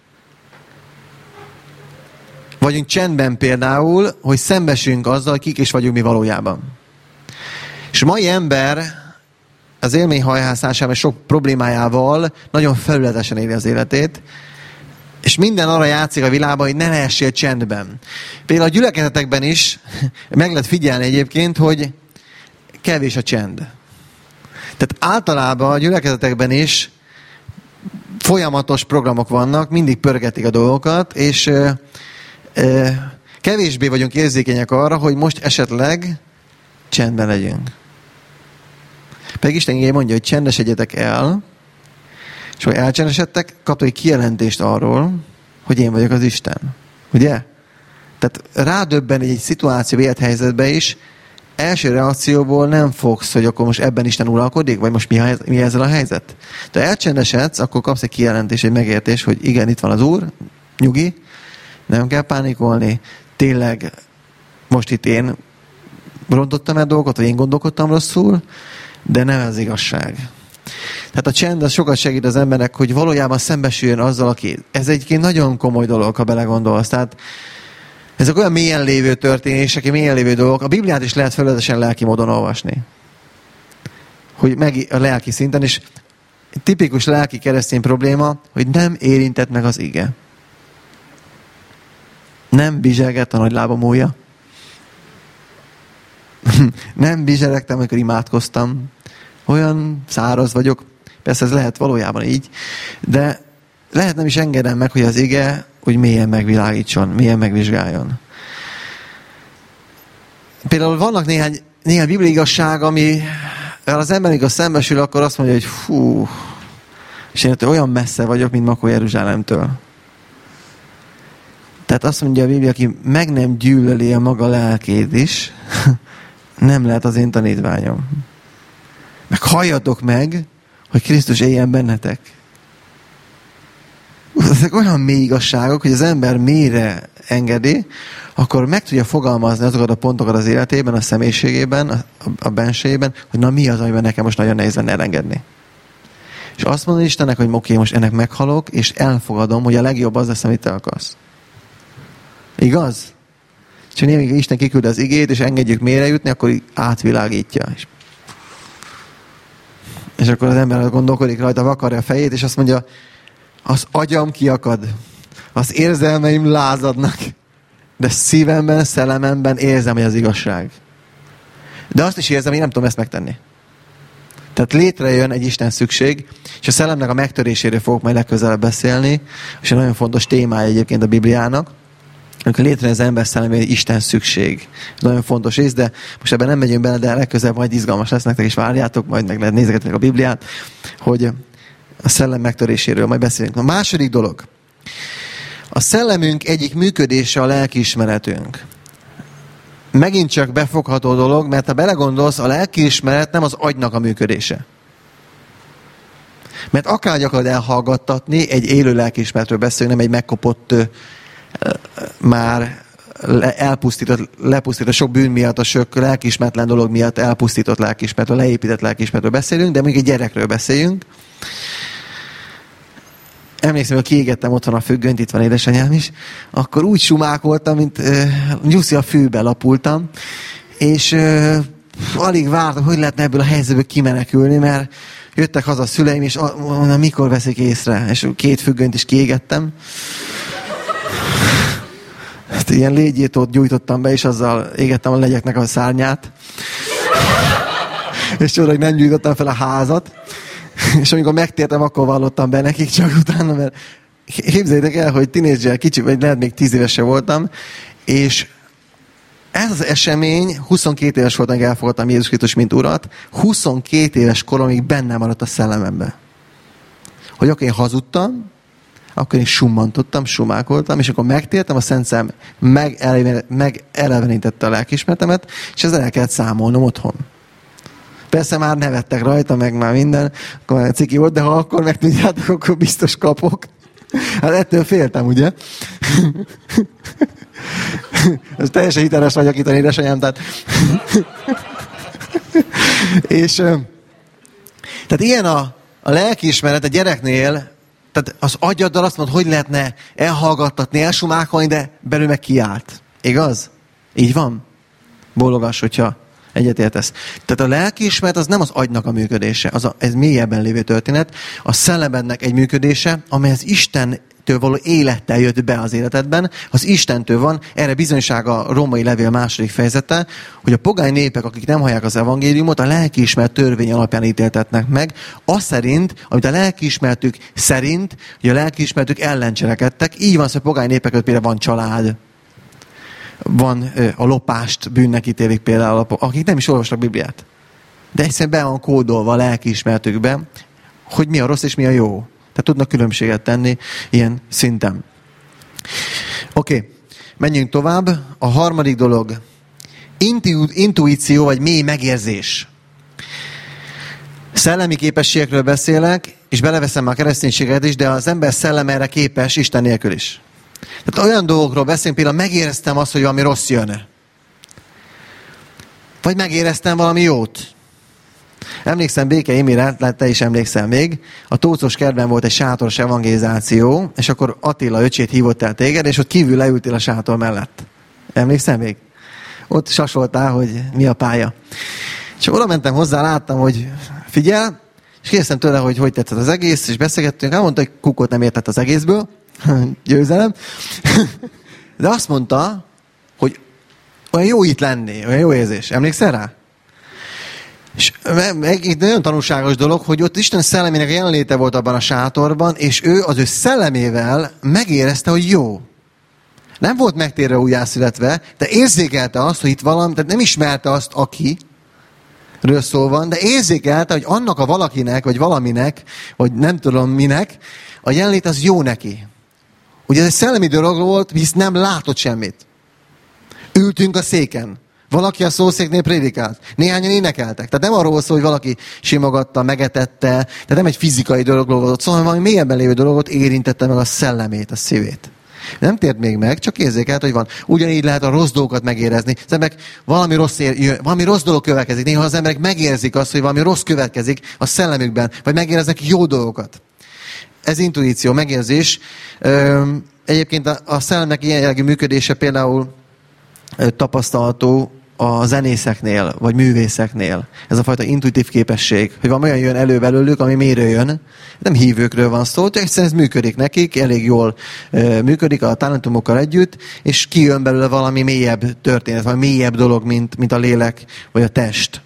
vagyunk csendben például, hogy szembesülünk azzal, kik is vagyunk mi valójában. És a mai ember az élményhajhászásában sok problémájával nagyon felületesen éli az életét, és minden arra játszik a világban, hogy ne lehessél csendben. Például a gyülekezetekben is meg lehet figyelni egyébként, hogy kevés a csend. Tehát általában a gyülekezetekben is folyamatos programok vannak, mindig pörgetik a dolgokat, és ö, ö, kevésbé vagyunk érzékenyek arra, hogy most esetleg csendben legyünk. Pedig Isten igéje mondja, hogy csendesedjetek el, és hogy elcsendesedtek, kaptok egy kijelentést arról, hogy én vagyok az Isten. Ugye? Tehát rádöbben egy szituáció, élethelyzetbe is, első reakcióból nem fogsz, hogy akkor most ebben Isten uralkodik, vagy most mi, a, mi ezzel a helyzet. De elcsendesedsz, akkor kapsz egy kijelentés, egy megértés, hogy igen, itt van az Úr, nyugi, nem kell pánikolni, tényleg most itt én rontottam el dolgokat, vagy én gondolkodtam rosszul, de nem ez igazság. Tehát a csend az sokat segít az embernek, hogy valójában szembesüljön azzal, aki... Ez egyébként nagyon komoly dolog, ha belegondolsz. Tehát ezek olyan mélyen lévő történések, mélyen lévő dolgok. A Bibliát is lehet felületesen lelki módon olvasni. Hogy meg a lelki szinten is. Tipikus lelki keresztény probléma, hogy nem érintett meg az ige. Nem bizselgett a nagylábam ujja. Nem bizseregtem, amikor imádkoztam. Olyan száraz vagyok. Persze ez lehet valójában így, de lehet nem is engedem meg, hogy az ige úgy mélyen megvilágítson, mélyen megvizsgáljon. Például vannak néhány, néhány bibliai igazság, ami az ember, amikor szembesül, akkor azt mondja, hogy fú, és én olyan messze vagyok, mint Makó Jeruzsálemtől. Tehát azt mondja a Biblia, aki meg nem gyűlöli a maga lelkét is, nem lehet az én tanítványom. Meg halljatok meg, hogy Krisztus éljen bennetek. Ezek olyan mély igazságok, hogy az ember mélyre engedi, akkor meg tudja fogalmazni azokat a pontokat az életében, a személyiségében, a, a bensejében, hogy na mi az, amiben nekem most nagyon nehéz lenne elengedni. És azt mondod Istennek, hogy oké, most ennek meghalok, és elfogadom, hogy a legjobb az lesz, amit te akarsz. Igaz? És ha néha Isten kiküld az igét, és engedjük mélyre jutni, akkor átvilágítja. És, és akkor az ember gondolkodik rajta, vakarja a fejét, és azt mondja, az agyam kiakad, az érzelmeim lázadnak, de szívemben, szellememben érzem, hogy az igazság. De azt is érzem, hogy nem tudom ezt megtenni. Tehát létrejön egy Isten szükség, és a szellemnek a megtöréséről fogok majd legközelebb beszélni, és egy nagyon fontos témája egyébként a Bibliának, amikor létrejön az ember szellemében egy Isten szükség. Ez nagyon fontos rész, de most ebben nem megyünk bele, de legközelebb majd izgalmas lesz nektek, és várjátok, majd meg lehet nézegetni a Bibliát, hogy a szellem megtöréséről majd beszélünk. A második dolog. A szellemünk egyik működése a lelkiismeretünk. Megint csak befogható dolog, mert ha belegondolsz, a lelkiismeret nem az agynak a működése. Mert akár akarod elhallgattatni, egy élő lelkiismeretről beszélünk, nem egy megkopott, már elpusztított, lepusztított sok bűn miatt, a sok lelkiismeretlen dolog miatt elpusztított lelkiismeretről, leépített lelkiismeretről beszélünk, de még egy gyerekről beszéljünk. emlékszem, hogy kiégettem otthon a függönyt, itt van édesanyám is, akkor úgy sumákoltam, mint uh, nyuszi a fűbe lapultam, és uh, alig vártam, hogy lehetne ebből a helyzetből kimenekülni, mert jöttek haza a szüleim, és mondom, mikor veszik észre, és két függönyt is kiégettem. Ezt ilyen légyétót gyújtottam be, és azzal égettem a legyeknek a szárnyát. És csoda, hogy nem gyújtottam fel a házat. És amikor megtértem, akkor vallottam be nekik, csak utána, mert képzeljétek el, hogy tinédzser, kicsi, vagy lehet még tíz évesen voltam, és ez az esemény, huszonkét éves voltam, elfogadtam Jézus Krisztus, mint Urat, huszonkét éves koromig benne maradt a szellememben. Hogy akkor én hazudtam, akkor én summantottam, sumákoltam, és akkor megtértem, a Szent Szellem megelevenítette a lelkiismeretemet, és ezzel el kellett számolnom otthon. Persze már nevettek rajta, meg már minden, akkor már ciki volt, de ha akkor megtudjátok, akkor biztos kapok. Hát ettől féltem, ugye? Ez teljesen hiteles vagyok itt a édesanyám, tehát... És... Tehát ilyen a, a lelkiismeret a gyereknél, tehát az agyaddal azt mondod, hogy lehetne elhallgattatni, elsumákolni, de belül meg kiállt. Igaz? Így van? Bólogass, hogyha egyetértesz. Tehát a lelkiismeret az nem az agynak a működése, az a, ez mélyebben lévő történet, a szellemednek egy működése, amely az Istentől való élettel jött be az életedben, az Istentől van, erre bizonyság a római levél második fejezete, hogy a pogány népek, akik nem hallják az evangéliumot, a lelkiismeret törvény alapján ítéltetnek meg, az szerint, amit a lelkiismeretük szerint, hogy a lelkiismeretük ellen cselekedtek, így van, hogy a pogány népek között például van család, van a lopást bűnnek ítélik például, akik nem is olvasnak Bibliát. De egyszerűen be van kódolva a lelkiismeretükbe, hogy mi a rossz és mi a jó. Tehát tudnak különbséget tenni ilyen szinten. Oké, okay. Menjünk tovább. A harmadik dolog. Intu- intuíció vagy mély megérzés. Szellemi képességekről beszélek, és beleveszem már a kereszténységet is, de az ember szellem erre képes Isten nélkül is. Tehát olyan dolgokról beszélünk, például megéreztem azt, hogy valami rossz jön. Vagy megéreztem valami jót. Emlékszem Béke Émire, lehet te is emlékszel még, a Tócos kertben volt egy sátoros evangelizáció, és akkor Attila öcsét hívott el téged, és ott kívül leültél a sátor mellett. Emlékszel még? Ott sasoltál, hogy mi a pálya. És oda mentem hozzá, láttam, hogy figyel, és kérdeztem tőle, hogy hogy tetszett az egész, és beszélgettünk, elmondta, hogy kukot nem értett az egészből, győzelem. De azt mondta, hogy olyan jó itt lenni, olyan jó érzés. Emlékszel rá? És egy nagyon tanulságos dolog, hogy ott Isten szellemének jelenléte volt abban a sátorban, és ő az ő szellemével megérezte, hogy jó. Nem volt megtérve újjászületve, de érzékelte azt, hogy itt valami, tehát nem ismerte azt, aki ről szó van, de érzékelte, hogy annak a valakinek, vagy valaminek, vagy nem tudom minek, a jelenlét az jó neki. Ugye ez egy szellemi dolog volt, hisz nem látott semmit. Ültünk a széken. Valaki a szószéknél prédikált. Néhányan énekeltek. Tehát nem arról szól, hogy valaki simogatta, megetette. Tehát nem egy fizikai dologról volt szó, hanem valami mélyebben lévő dologot érintette meg a szellemét, a szívét. Nem tért még meg, csak érzékelt, hogy van. Ugyanígy lehet a rossz dolgokat megérezni. Az emberek valami rossz, ér, valami rossz dolog következik. Néha az emberek megérzik azt, hogy valami rossz következik a szellemükben, vagy megérznek jó dolgokat. Ez intuíció, megérzés. Egyébként a szellemnek ilyen jellegű működése például tapasztalható a zenészeknél, vagy művészeknél. Ez a fajta intuitív képesség, hogy van olyan jön elő belőlük, ami miről jön. Nem hívőkről van szó, csak egyszerűen ez működik nekik, elég jól uh, működik a talentumokkal együtt, és kijön belőle valami mélyebb történet, valami mélyebb dolog, mint, mint a lélek, vagy a test.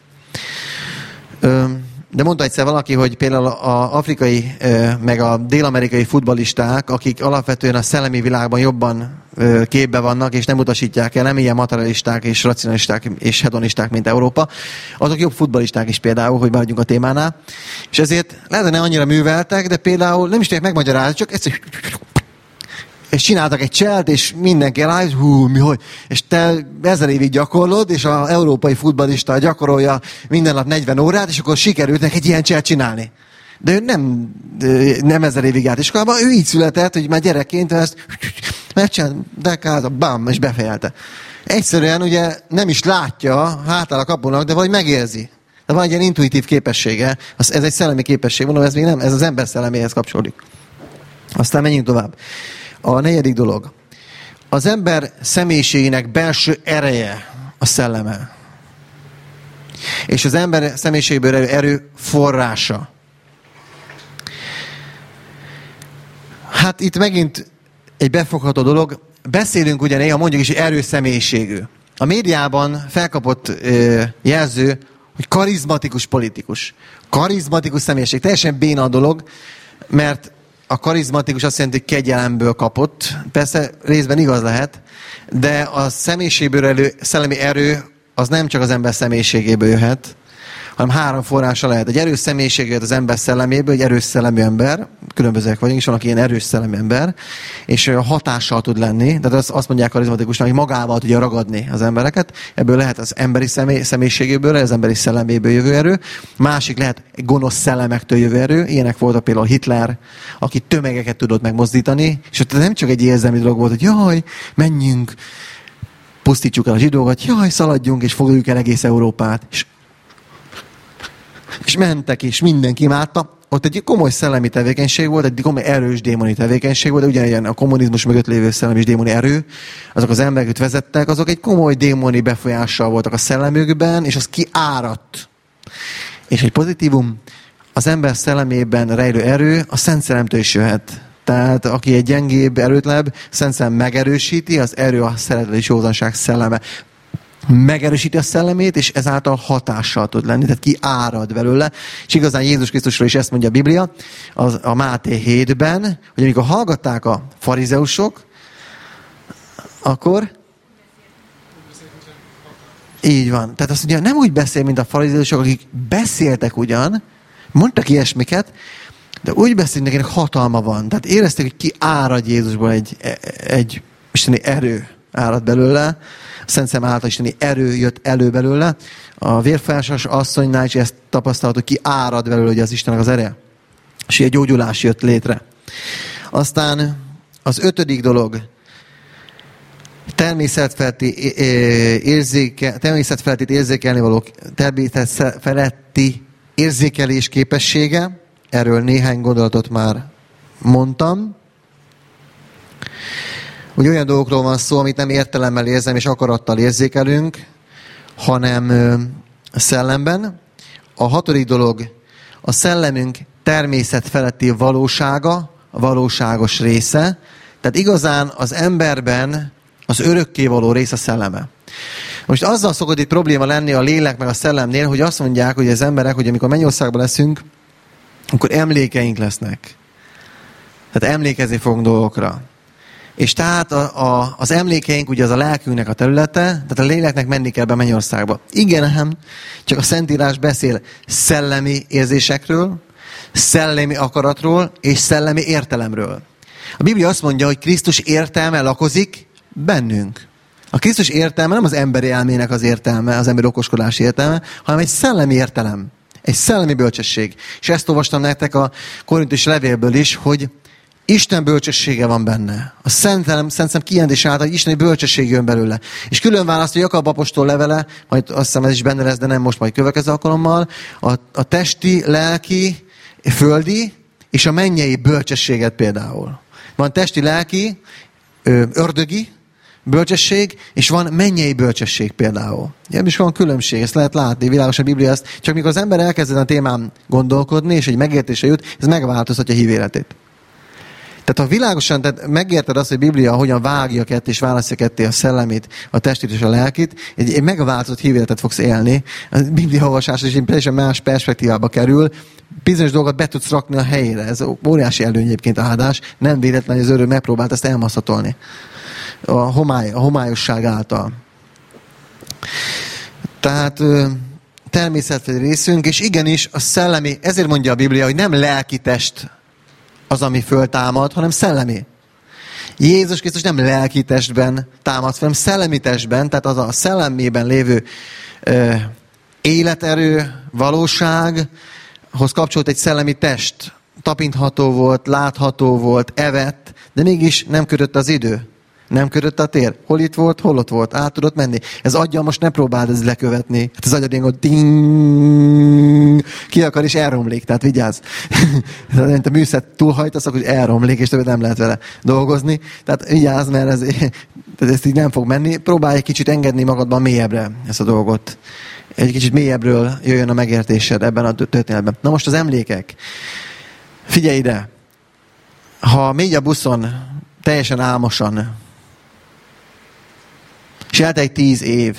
Um, De mondta egyszer valaki, hogy például az afrikai, meg a dél-amerikai futballisták, akik alapvetően a szellemi világban jobban képbe vannak, és nem utasítják el, nem ilyen materialisták és racionalisták és hedonisták, mint Európa, azok jobb futballisták is például, hogy maradjunk a témánál. És ezért lehet, hogy nem annyira műveltek, de például nem is tudják megmagyarázni, csak ezt és csináltak egy cselt, és mindenki eláll, hú, mi hogy? És te ezer évig gyakorlod, és az európai futballista gyakorolja minden nap negyven órát, és akkor sikerült neki egy ilyen cselt csinálni. De ő nem, nem ezer évig járt iskolában, ő így született, hogy már gyerekként ezt megcsinált, de káza, bam, és befejelte. Egyszerűen ugye nem is látja, hátáll a kapunak, de vagy megérzi. De van egy ilyen intuitív képessége, ez egy szellemi képesség, mondom, ez még nem, ez az ember szelleméhez kapcsolódik. Aztán menjünk tovább. A negyedik dolog. Az ember személyiségének belső ereje a szelleme. És az ember személyiségből erő, erő forrása. Hát itt megint egy befogható dolog. Beszélünk ugye néha, mondjuk is, hogy erős személyiségű. A médiában felkapott ö, jelző, hogy karizmatikus politikus. Karizmatikus személyiség. Teljesen béna a dolog, mert a karizmatikus azt jelenti, hogy kegyelemből kapott. Persze részben igaz lehet, de a személyiségből elő, szellemi erő az nem csak az ember személyiségéből jöhet, hanem három forrása lehet. Egy erős személyiség jöhet az ember szelleméből, egy erős szellemű ember, különbözőek vagyunk, és vannak ilyen erős szellemű ember, és hatással tud lenni, tehát azt mondják karizmatikusnak, hogy magával tudja ragadni az embereket, ebből lehet az emberi személy, személyiségéből, az emberi szelleméből jövő erő, másik lehet egy gonosz szellemektől jövő erő, ilyenek voltak például Hitler, aki tömegeket tudott megmozdítani, és ott nem csak egy érzelmi dolog volt, hogy jaj, menjünk, pusztítsuk el a zsidókat, jaj, szaladjunk, és fogjuk el egész Európát, és És mentek, és mindenki imádta. Ott egy komoly szellemi tevékenység volt, egy komoly erős démoni tevékenység volt, de ugyanilyen a kommunizmus mögött lévő szellemi és démoni erő, azok az emberek, őt vezettek, azok egy komoly démoni befolyással voltak a szellemükben, és az kiáradt. És egy pozitívum, az ember szellemében rejlő erő a Szent Szellemtől is jöhet. Tehát aki egy gyengébb, erőtlebb, Szent Szellem megerősíti, az erő a szeretet és józanság szelleme. Megerősíti a szellemét, és ezáltal hatással tud lenni, tehát kiárad belőle. És igazán Jézus Krisztusról is ezt mondja a Biblia, az, a Máté hétben, hogy amikor hallgatták a farizeusok, akkor így van. Tehát azt mondja, nem úgy beszél, mint a farizeusok, akik beszéltek ugyan, mondtak ilyesmiket, de úgy beszél, nekinek hatalma van. Tehát érezték, hogy kiárad Jézusból egy, egy isteni erő árad belőle, a Szent Szellem által isteni erő jött elő belőle. A vérfolyásos asszonynál is ezt tapasztalható, ki árad belőle, hogy az Istennek az ereje. És egy gyógyulás jött létre. Aztán az ötödik dolog, természetfeletti érzéke, természetfeletti érzékelni való, természetfeletti érzékelés képessége. Erről néhány gondolatot már mondtam. Hogy olyan dolgokról van szó, amit nem értelemmel érzem és akarattal érzékelünk, hanem a szellemben. A hatodik dolog, a szellemünk természet feletti valósága, a valóságos része. Tehát igazán az emberben az örökkévaló rész a szelleme. Most azzal szokott itt probléma lenni a lélek meg a szellemnél, hogy azt mondják, hogy az emberek, hogy amikor mennyországban leszünk, akkor emlékeink lesznek. Tehát emlékezni fogunk dolgokra. És tehát a, a, az emlékeink, ugye az a lelkünknek a területe, tehát a léleknek menni kell be mennyországba. Igen, csak a Szentírás beszél szellemi érzésekről, szellemi akaratról és szellemi értelemről. A Biblia azt mondja, hogy Krisztus értelme lakozik bennünk. A Krisztus értelme nem az emberi elmének az értelme, az emberi okoskodási értelme, hanem egy szellemi értelem, egy szellemi bölcsesség. És ezt olvastam nektek a Korintus levélből is, hogy Isten bölcsessége van benne. A Szent Szellem kijelentés által, hogy isteni bölcsesség jön belőle. És külön választja Jakab apostol levele, majd azt hiszem ez is benne lesz, de nem most, majd következő alkalommal, a, a testi, lelki, földi és a mennyei bölcsességet például. Van testi, lelki, ördögi bölcsesség, és van mennyei bölcsesség például. Ebben is van különbség, ezt lehet látni, világosan a Biblia ezt. Csak mikor az ember elkezd a témán gondolkodni, és egy megértésre jut, ez megváltoztatja a hívéletét. Tehát ha világosan tehát megérted azt, hogy a Biblia hogyan vágja ketté és választja ketté a szellemét, a testét és a lelkit, egy, egy megváltozott hívéletet fogsz élni. A Biblia olvasás is egy teljesen más perspektívába kerül. Bizonyos dolgokat be tudsz rakni a helyére. Ez óriási előny egyébként a áldás. Nem véletlen, hogy az örök megpróbált ezt elmaszatolni. A, homály, a homályosság által. Tehát természetfeli részünk, és igenis a szellemi, ezért mondja a Biblia, hogy nem lelki test az, ami föltámad, hanem szellemi. Jézus Krisztus nem lelki testben támad, hanem szellemi testben, tehát az a szellemében lévő ö, életerő, valósághoz kapcsolt egy szellemi test. Tapintható volt, látható volt, evett, de mégis nem körött az idő. Nem körött a tér. Hol itt volt, hol ott volt. Át tudott menni. Ez aggyal most ne próbáld ezt lekövetni. Hát az agyad ilyen, Ki akar, és elromlik, tehát vigyázz. Tehát a műszert túlhajtasz, akkor elromlik, és többet nem lehet vele dolgozni. Tehát vigyázz, mert ez, tehát ezt így nem fog menni. Próbálj egy kicsit engedni magadban mélyebbre ezt a dolgot. Egy kicsit mélyebbről jöjjön a megértésed ebben a történetben. Na most az emlékek. Figyelj ide! Ha mégy a buszon, teljesen álmosan, és eltelik tíz év,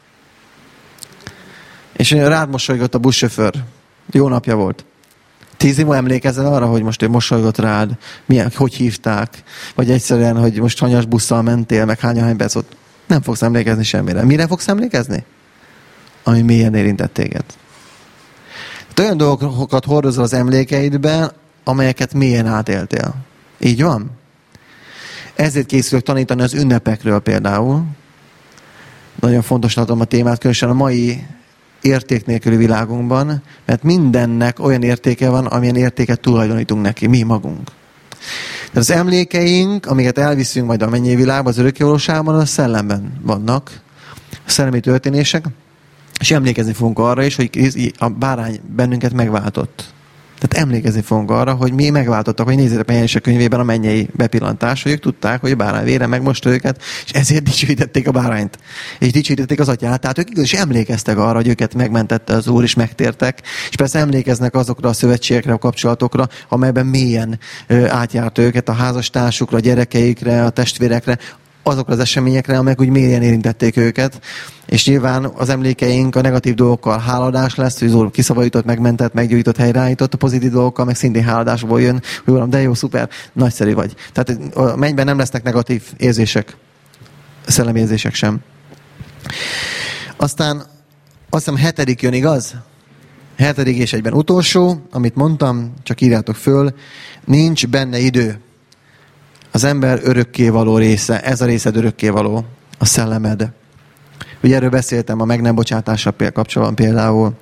és rád mosolygott a buszsofőr, jó napja volt. Tíz év emlékezzel arra, hogy most ő mosolygott rád, milyen, hogy hívták, vagy egyszerűen, hogy most hanyas busszal mentél, meg hány hány perc ott. Nem fogsz emlékezni semmire. Mire fogsz emlékezni? Ami mélyen érintett téged. Olyan dolgokat hordozol az emlékeidben, amelyeket mélyen átéltél. Így van? Ezért készülök tanítani az ünnepekről például. Nagyon fontos tartom a témát, különösen a mai érték nélküli világunkban, mert mindennek olyan értéke van, amilyen értéket tulajdonítunk neki, mi magunk. Tehát az emlékeink, amiket elviszünk majd a mennyei világba, az örökkévalóságban, a szellemben vannak, a szellemi történések, és emlékezni fogunk arra is, hogy a bárány bennünket megváltott. Tehát emlékezni fogunk arra, hogy mi megváltottak, hogy nézzétek meg Jelenések könyvében a mennyei bepillantás, hogy ők tudták, hogy a bárány vére megmosta őket, és ezért dicsőítették a bárányt. És dicsőítették az atyát. Tehát ők is emlékeztek arra, hogy őket megmentette az Úr, és megtértek. És persze emlékeznek azokra a szövetségekre, a kapcsolatokra, amelyben mélyen átjárt őket, a házastársukra, a gyerekeikre, a testvérekre, azokra az eseményekre, amelyek úgy mélyen érintették őket. És nyilván az emlékeink a negatív dolgokkal háladás lesz, hogy az Úr kiszabadított, megmentett, meggyógyított, helyreállított, a pozitív dolgokkal meg szintén háladásból jön, hogy uram, de jó, szuper, nagyszerű vagy. Tehát a mennyben nem lesznek negatív érzések, szellemérzések sem. Aztán azt hiszem hetedik jön, igaz? Hetedik és egyben utolsó, amit mondtam, csak írjátok föl, nincs benne idő. Az ember örökkévaló része, ez a részed örökkévaló, a szellemed. Ugye erről beszéltem a meg nem bocsátással kapcsolatban például.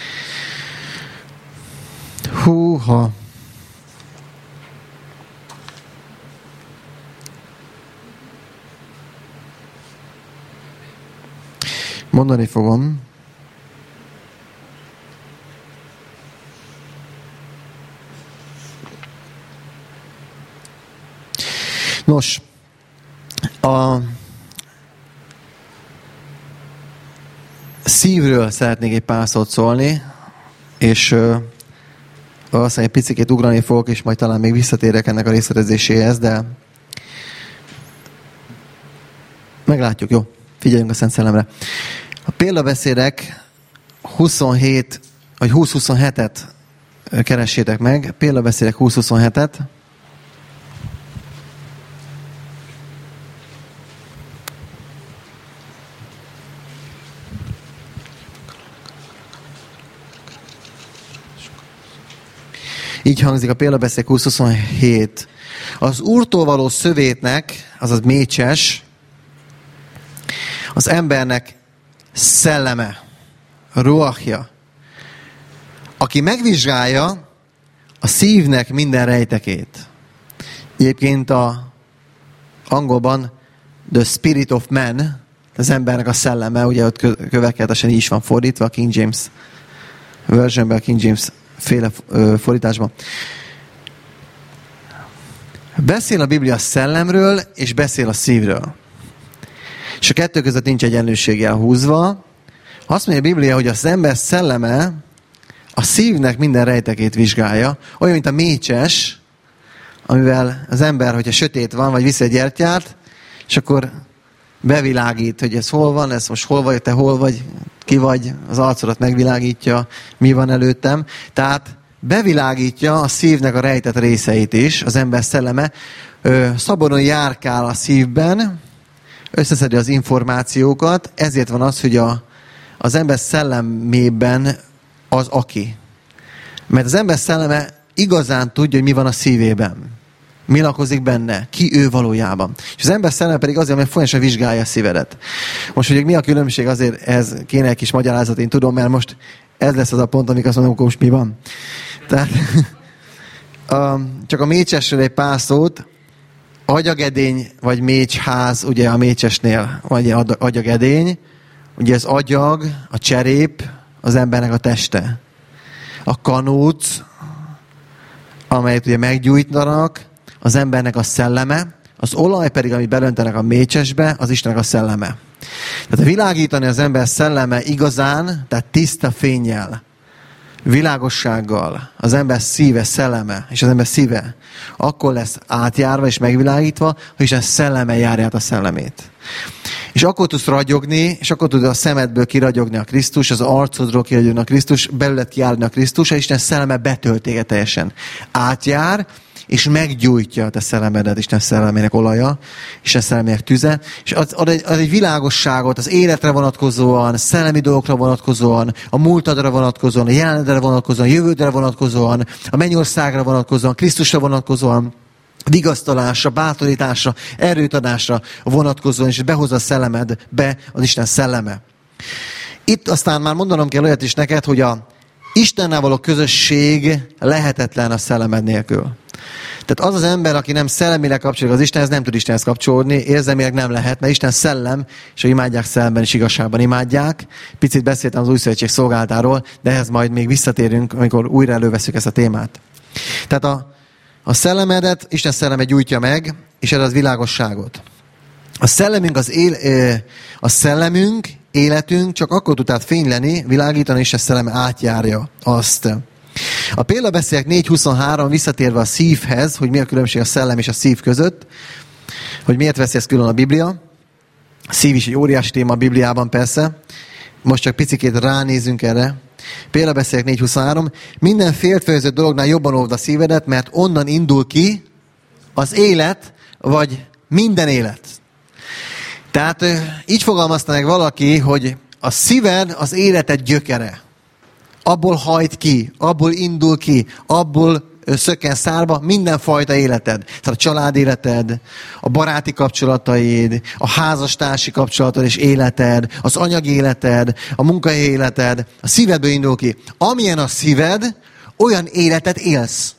Húha! Mondani fogom. Nos, a szívről szeretnék egy pár szót szólni, és uh, valószínűleg egy picikét ugrani fogok, és majd talán még visszatérek ennek a részletezéséhez, de meglátjuk, jó? Figyeljünk a Szent Szellemre. A példabeszédek huszonhét, vagy húsz huszonhetet keressétek meg, példabeszédek húsz huszonhetet. Így hangzik a példabeszéd húsz huszonhét. Az Úrtól való szövétnek, azaz mécses, az embernek szelleme, ruachja, aki megvizsgálja a szívnek minden rejtekét. Egyébként a angolban the spirit of man, az embernek a szelleme, ugye ott következetesen így is van fordítva, a King James versionben, a King James féle fordításban. Beszél a Biblia a szellemről, és beszél a szívről. És a kettő között nincs egyenlőség elhúzva. Azt mondja a Biblia, hogy az ember szelleme a szívnek minden rejtekét vizsgálja, olyan, mint a mécses, amivel az ember, hogyha sötét van, vagy visz egy gyertyát, és akkor bevilágít, hogy ez hol van, ez most hol vagy, te hol vagy, ki vagy, az arcodat megvilágítja, mi van előttem. Tehát bevilágítja a szívnek a rejtett részeit is, az ember szelleme, szabadon járkál a szívben, összeszedi az információkat, ezért van az, hogy a, az ember szellemében az aki. Mert az ember szelleme igazán tudja, hogy mi van a szívében. Mi lakozik benne? Ki ő valójában? És az ember szelleme pedig azért, mert folyamatosan vizsgálja a szívedet. Most, hogy mi a különbség, azért ez kéne egy kis magyarázat, én tudom, mert most ez lesz az a pont, amikor azt mondom, hogy most mi van. Tehát a, csak a mécsesről egy pár szót, agyagedény vagy mécsház, ugye a mécsesnél vagy agyagedény, ugye az agyag, a cserép, az embernek a teste. a kanóc, amelyet ugye meggyújtanak, az embernek a szelleme, az olaj pedig, amit belöntenek a mécsesbe, az Istennek a szelleme. Tehát a világítani az ember szelleme igazán, tehát tiszta fénnyel, világossággal, az ember szíve, szelleme, és az ember szíve, akkor lesz átjárva és megvilágítva, ha Isten szelleme járja át a szellemét. És akkor tudsz ragyogni, és akkor tud a szemedből kiragyogni a Krisztus, az arcodról kiragyogni a Krisztus, belőled kiállni a Krisztus, és Isten szelleme betölt téged teljesen. Átjár, és meggyújtja a te szellemedet, Isten szellemének olaja, Isten szellemének tüze, és ad, ad, egy, ad egy világosságot az életre vonatkozóan, szellemi dolgokra vonatkozóan, a múltadra vonatkozóan, a jelenedre vonatkozóan, a jövődre vonatkozóan, a mennyországra vonatkozóan, Krisztusra vonatkozóan, vigasztalásra, bátorításra, erőtadásra vonatkozóan, és behozza a szellemedbe az Isten szelleme. Itt aztán már mondanom kell olyat is neked, hogy a Istennel való közösség lehetetlen a szellemed nélkül. Tehát az az ember, aki nem szellemileg kapcsolódik az Istenhez, nem tud Istenhez kapcsolódni, érzelmileg nem lehet, mert Isten szellem, és hogy imádják szellemben és igazságban imádják. Picit beszéltem az Új Szövetség szolgálatáról, de ehhez majd még visszatérünk, amikor újra előveszünk ezt a témát. Tehát a, a szellemedet Isten szelleme gyújtja meg, és ez az világosságot. A szellemünk, az él, a szellemünk, életünk csak akkor tud át fényleni, világítani, és a szelleme átjárja azt. A példabeszélyek négy huszonhárom visszatérve a szívhez, hogy mi a különbség a szellem és a szív között, hogy miért veszi ezt külön a Biblia. A szív is egy óriási téma a Bibliában persze. Most csak picikét ránézünk erre. Példabeszélyek négy huszonhárom. Minden féltfejezett dolognál jobban óvd a szívedet, mert onnan indul ki az élet, vagy minden élet. Tehát így fogalmazta meg valaki, hogy a szíved az életed gyökere. Abból hajt ki, abból indul ki, abból szökken szárba mindenfajta életed. Tehát a család életed, a baráti kapcsolataid, a házastársi kapcsolatod és életed, az anyagi életed, a munkahelyi életed, a szívedből indul ki. Amilyen a szíved, olyan életet élsz.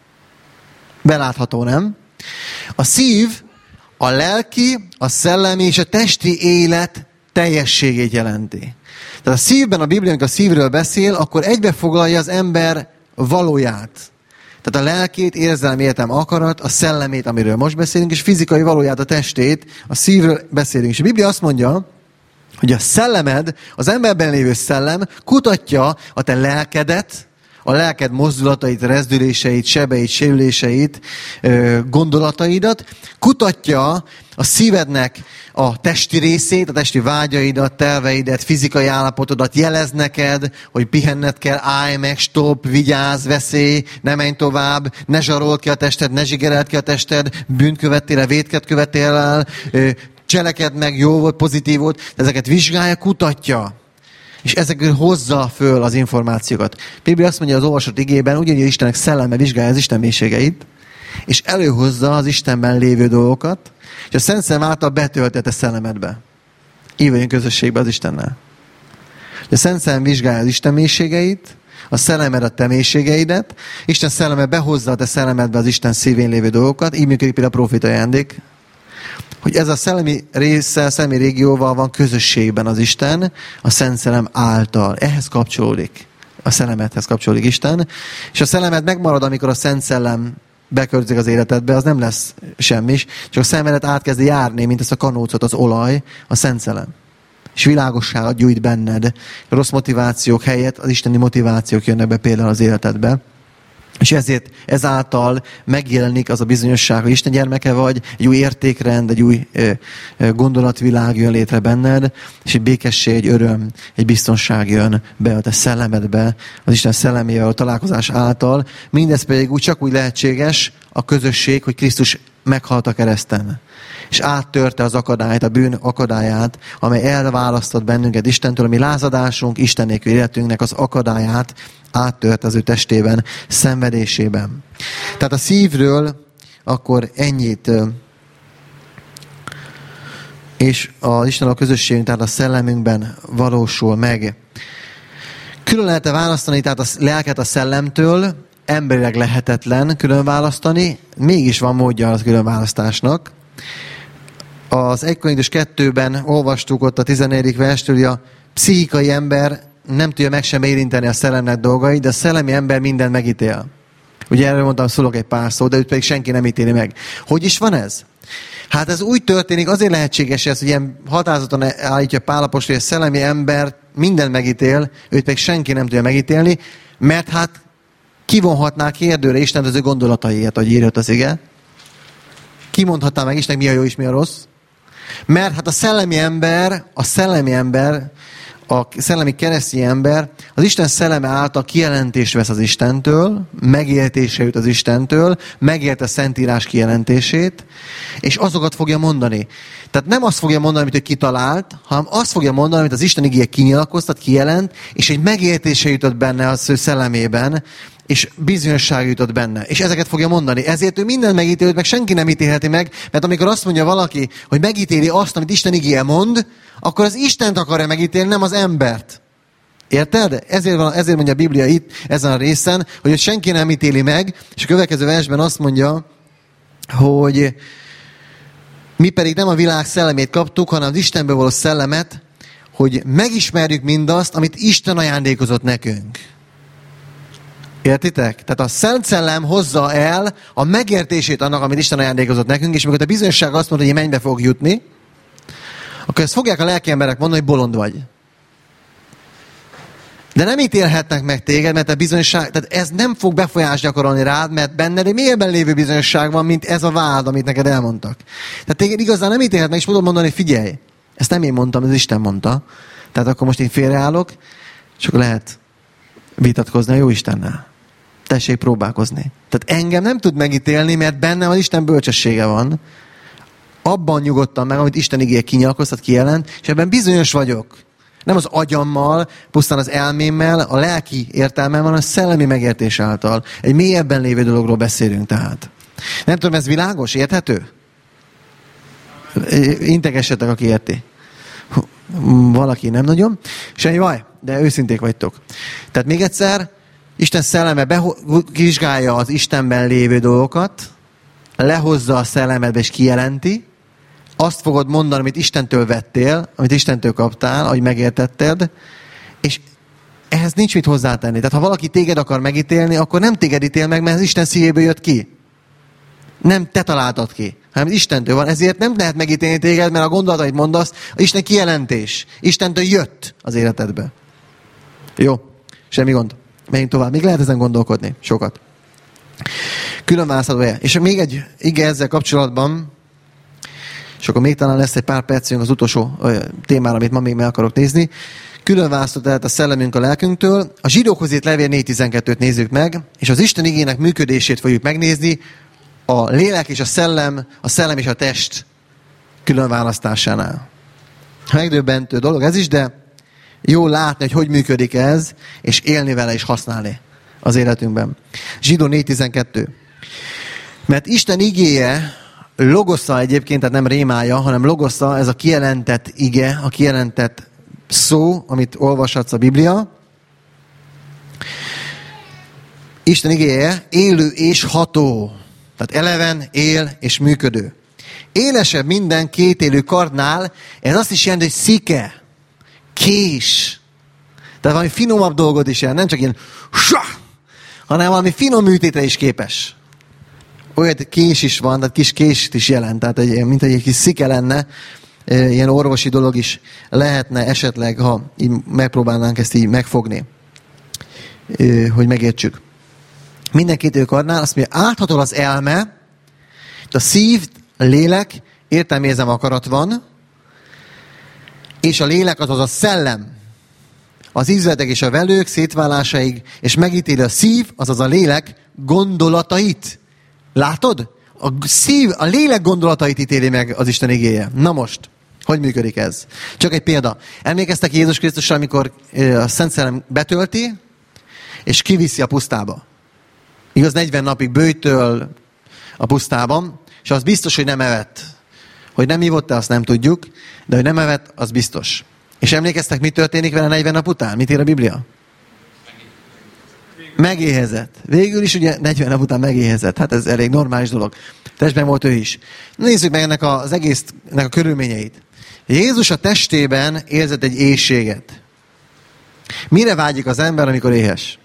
Belátható, nem? A szív a lelki, a szellemi és a testi élet teljességét jelenti. Tehát a szívben a Biblia, amikor a szívről beszél, akkor egybefoglalja az ember valóját. Tehát a lelkét, érzelmi értelem, akarat, a szellemét, amiről most beszélünk, és fizikai valóját, a testét, a szívről beszélünk. És a Biblia azt mondja, hogy a szellemed, az emberben lévő szellem kutatja a te lelkedet, a lelked mozdulatait, rezdüléseit, sebeit, sérüléseit, gondolataidat, kutatja a szívednek a testi részét, a testi vágyaidat, terveidet, fizikai állapotodat, jelez neked, hogy pihenned kell, állj meg, stop, vigyázz, veszély, ne menj tovább, ne zsarold ki a tested, ne zsigereld ki a tested, bűnt követtél el, vétket követtél el, cselekedd meg, jó volt, pozitív volt, ezeket vizsgálja, kutatja. És ezekről hozza föl az információkat. Biblia azt mondja az olvasott igében, ugyanúgy Istennek szelleme vizsgálja az Isten mélységeit, és előhozza az Istenben lévő dolgokat, és a Szent Szellem által betöltette szellemedbe. Így vagyunk közösségben az Istennel. A Szent Szellem vizsgálja az Isten mélységeit, a szellemed a te mélységeidet, Isten szelleme behozza a te szellemedbe az Isten szívén lévő dolgokat, így működik például a profétai ajándék, hogy ez a szellemi része, szellemi régióval van közösségben az Isten, a Szent Szellem által. Ehhez kapcsolódik. A szellemedhez kapcsolódik Isten. És a szellemed megmarad, amikor a Szent Szellem beköltözik az életedbe, az nem lesz semmi, csak a szellemedet átkezdi járni, mint ezt a kanócot, az olaj, a Szent Szellem. És világosságot gyújt benned. A rossz motivációk helyett az isteni motivációk jönnek be például az életedbe. És ezért ezáltal megjelenik az a bizonyosság, hogy Isten gyermeke vagy, egy új értékrend, egy új gondolatvilág jön létre benned, és egy békesség, egy öröm, egy biztonság jön be a te szellemedbe, az Isten szellemével a találkozás által. Mindez pedig úgy csak úgy lehetséges a közösség, hogy Krisztus meghalt a kereszten. És áttörte az akadályt, a bűn akadályát, amely elválasztott bennünket Istentől, ami lázadásunk, Isten nélkül életünknek az akadályát áttört az ő testében, szenvedésében. Tehát a szívről akkor ennyit. És az Isten a közösségünk, tehát a szellemünkben valósul meg. Külön lehet-e választani, tehát a lelket a szellemtől, emberileg lehetetlen külön választani, mégis van módja az külön választásnak. Az egy Korintus kettőben olvastuk ott a tizennegyedik verstől, hogy a pszichikai ember nem tudja meg sem érinteni a szellemnek dolgait, de a szellemi ember mindent megítél. Ugye erről mondtam, szólok egy pár szót, de őt pedig senki nem ítéli meg. Hogy is van ez? Hát ez úgy történik, azért lehetséges ez, hogy ilyen határozottan állítja Pál apostol, hogy a szellemi ember mindent megítél, őt pedig senki nem tudja megítélni, mert hát kivonhatná kérdőre Isten az ő gondolataiért, ahogy írja az ige. Kimondhatná meg Isten, mi a jó és mi a rossz. Mert hát a szellemi ember, a szellemi ember, a szellemi keresztény ember az Isten szelleme által kijelentést vesz az Istentől, megértése jut az Istentől, megért a Szentírás kijelentését, és azokat fogja mondani. Tehát nem azt fogja mondani, amit ő kitalált, hanem azt fogja mondani, amit az Isten igéje kinyilatkoztat, kijelent, és egy megértése jutott benne az ő szellemében, és bizonyosság jutott benne. És ezeket fogja mondani. Ezért ő mindent megítél, meg senki nem ítélheti meg, mert amikor azt mondja valaki, hogy megítéli azt, amit Isten igéje mond, akkor az Istent akarja megítélni, nem az embert. Érted? Ezért, van, ezért mondja a Biblia itt, ezen a részen, hogy senki nem ítéli meg, és a következő versben azt mondja, hogy mi pedig nem a világ szellemét kaptuk, hanem az Istenből való szellemet, hogy megismerjük mindazt, amit Isten ajándékozott nekünk. Értitek? Tehát a Szent Szellem hozza el a megértését annak, amit Isten ajándékozott nekünk, és amikor a bizonyosság azt mondja, hogy én mennybe fog jutni, akkor ezt fogják a lelki emberek mondani, hogy bolond vagy. De nem ítélhetnek meg téged, mert a bizonyosság, tehát ez nem fog befolyást gyakorolni rád, mert benned egy mélyebben lévő bizonyosság van, mint ez a vád, amit neked elmondtak. Tehát téged igazán nem ítélhetnek, és tudod mondani, hogy figyelj, ezt nem én mondtam, ez Isten mondta. Tehát akkor most én félreállok, és akkor lehet vitatkozni a jó Istennel. Tessék próbálkozni. Tehát engem nem tud megítélni, mert bennem az Isten bölcsessége van. Abban nyugodtam meg, amit Isten igéje kinyilatkoztat, kijelent, és ebben bizonyos vagyok. Nem az agyammal, pusztán az elmémmel, a lelki értelmemmel, hanem a szellemi megértés által. Egy mélyebben lévő dologról beszélünk tehát. Nem tudom, ez világos? Érthető? Integessetek, aki érti. Valaki nem nagyon. Semmi baj, de őszinték vagytok. Tehát még egyszer, Isten szelleme vizsgálja az Istenben lévő dolgokat, lehozza a szellemedbe és kijelenti, azt fogod mondani, amit Istentől vettél, amit Istentől kaptál, ahogy megértetted, és ehhez nincs mit hozzátenni. Tehát ha valaki téged akar megítélni, akkor nem téged ítél meg, mert az Isten szívéből jött ki. Nem te találtad ki, hanem Istentől van. Ezért nem lehet megítélni téged, mert a gondolatait mondasz, az Isten kijelentés. Istentől jött az életedbe. Jó, semmi gond. Menjünk tovább. Még lehet ezen gondolkodni. Sokat. Külön választható-e? És még egy ige ezzel kapcsolatban, és akkor még talán lesz egy pár percünk az utolsó témára, amit ma még meg akarok nézni. Külön választott tehát a szellemünk a lelkünktől. A Zsidókhoz írt levél négy tizenkettőt nézzük meg, és az Isten igének működését fogjuk megnézni a lélek és a szellem, a szellem és a test külön választásánál. Megdöbbentő dolog ez is, de jó látni, hogy hogy működik ez, és élni vele és használni az életünkben. Zsidó négy tizenkettő. Mert Isten igéje, logosza egyébként, tehát nem rémája, hanem logosza, ez a kijelentett ige, a kijelentett szó, amit olvashatsz a Biblia. Isten igéje élő és ható. Tehát eleven, él és működő. Élesebb minden kétélű kardnál, ez azt is jelenti, hogy szike, kés. Tehát valami finomabb dolgot is jelent, nem csak ilyen hanem valami finom műtétre is képes. Olyan kés is van, tehát kis kést is jelent, tehát egy, mint egy kis szike lenne, ilyen orvosi dolog is lehetne esetleg, ha így megpróbálnánk ezt így megfogni, hogy megértsük. Mindenkit ők adnál, azt mondja, áthatol az elme, a szív, a lélek, értelmérzem akarat van, és a lélek azaz a szellem. Az ízletek és a velők szétválásaig, és megítéli a szív, azaz a lélek gondolatait. Látod? A szív, a lélek gondolatait ítéli meg az Isten igéje. Na most, hogy működik ez? Csak egy példa. Emlékeztek Jézus Krisztusra, amikor a Szent Szellem betölti, és kiviszi a pusztába. Igaz, negyven napig bőjtöl a pusztában, és az biztos, hogy nem evett. Hogy nem ivott-e, azt nem tudjuk, de hogy nem evett, az biztos. És emlékeztek, mi történik vele negyven nap után? Mit ír a Biblia? Megéhezett. Végül is ugye negyven nap után megéhezett. Hát ez elég normális dolog. Testben volt ő is. Nézzük meg ennek az egésznek a körülményeit. Jézus a testében érzett egy éhséget. Mire vágyik az ember, amikor éhes?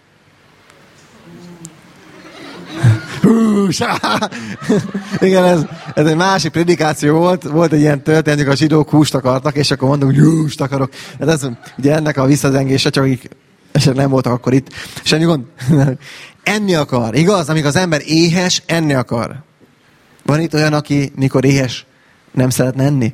Igen, ez, ez egy másik predikáció volt. Volt egy ilyen történet, a zsidók húst akartak, és akkor mondom, hogy húst akarok. Ez, ez, ugye ennek a visszazengése, csak akik esetleg nem voltak akkor itt. Semmi gond. Enni akar. Igaz? Amikor az ember éhes, enni akar. Van itt olyan, aki mikor éhes, nem szeretne enni?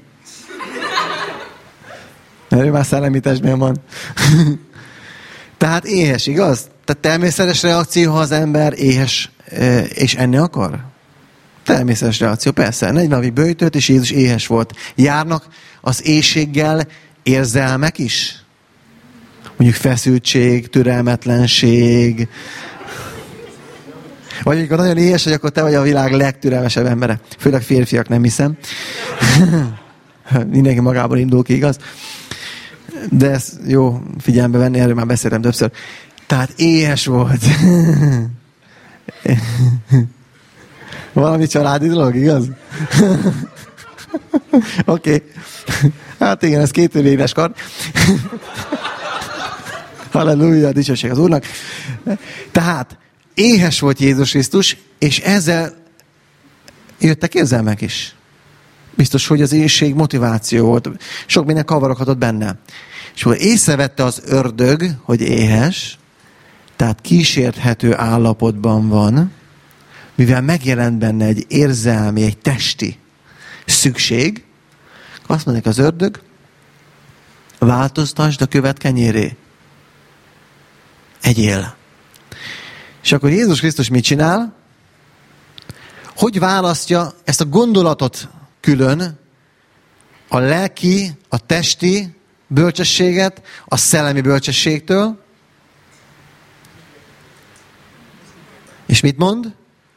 Mert ő már szellemi testben van. Tehát éhes, igaz? Tehát természetes reakció, ha az ember éhes és enni akar? Természetes reakció, persze. negyven napig böjtölt, és Jézus éhes volt. Járnak az éhséggel érzelmek is? Mondjuk feszültség, türelmetlenség. Vagy amikor nagyon éhes vagy, akkor te vagy a világ legtürelmesebb embere. Főleg férfiak, nem hiszem. Mindenki magából indul ki, igaz? De ezt jó figyelembe venni, erről már beszéltem többször. Tehát éhes volt. Valami családi dolog, igaz? Oké. Okay. Hát igen, ez két éves kar. Halleluja, dicsőség az Úrnak. Tehát éhes volt Jézus Krisztus, és ezzel jöttek érzelmek is. Biztos, hogy az éhség motiváció volt. Sok minden kavaroghatott benne. És akkor észrevette az ördög, hogy éhes, tehát kísérthető állapotban van, mivel megjelent benne egy érzelmi, egy testi szükség, azt mondják az ördög, változtasd a követ kenyéré. Egyél. És akkor Jézus Krisztus mit csinál? Hogy választja ezt a gondolatot külön, a lelki, a testi bölcsességet a szellemi bölcsességtől? És mit mond?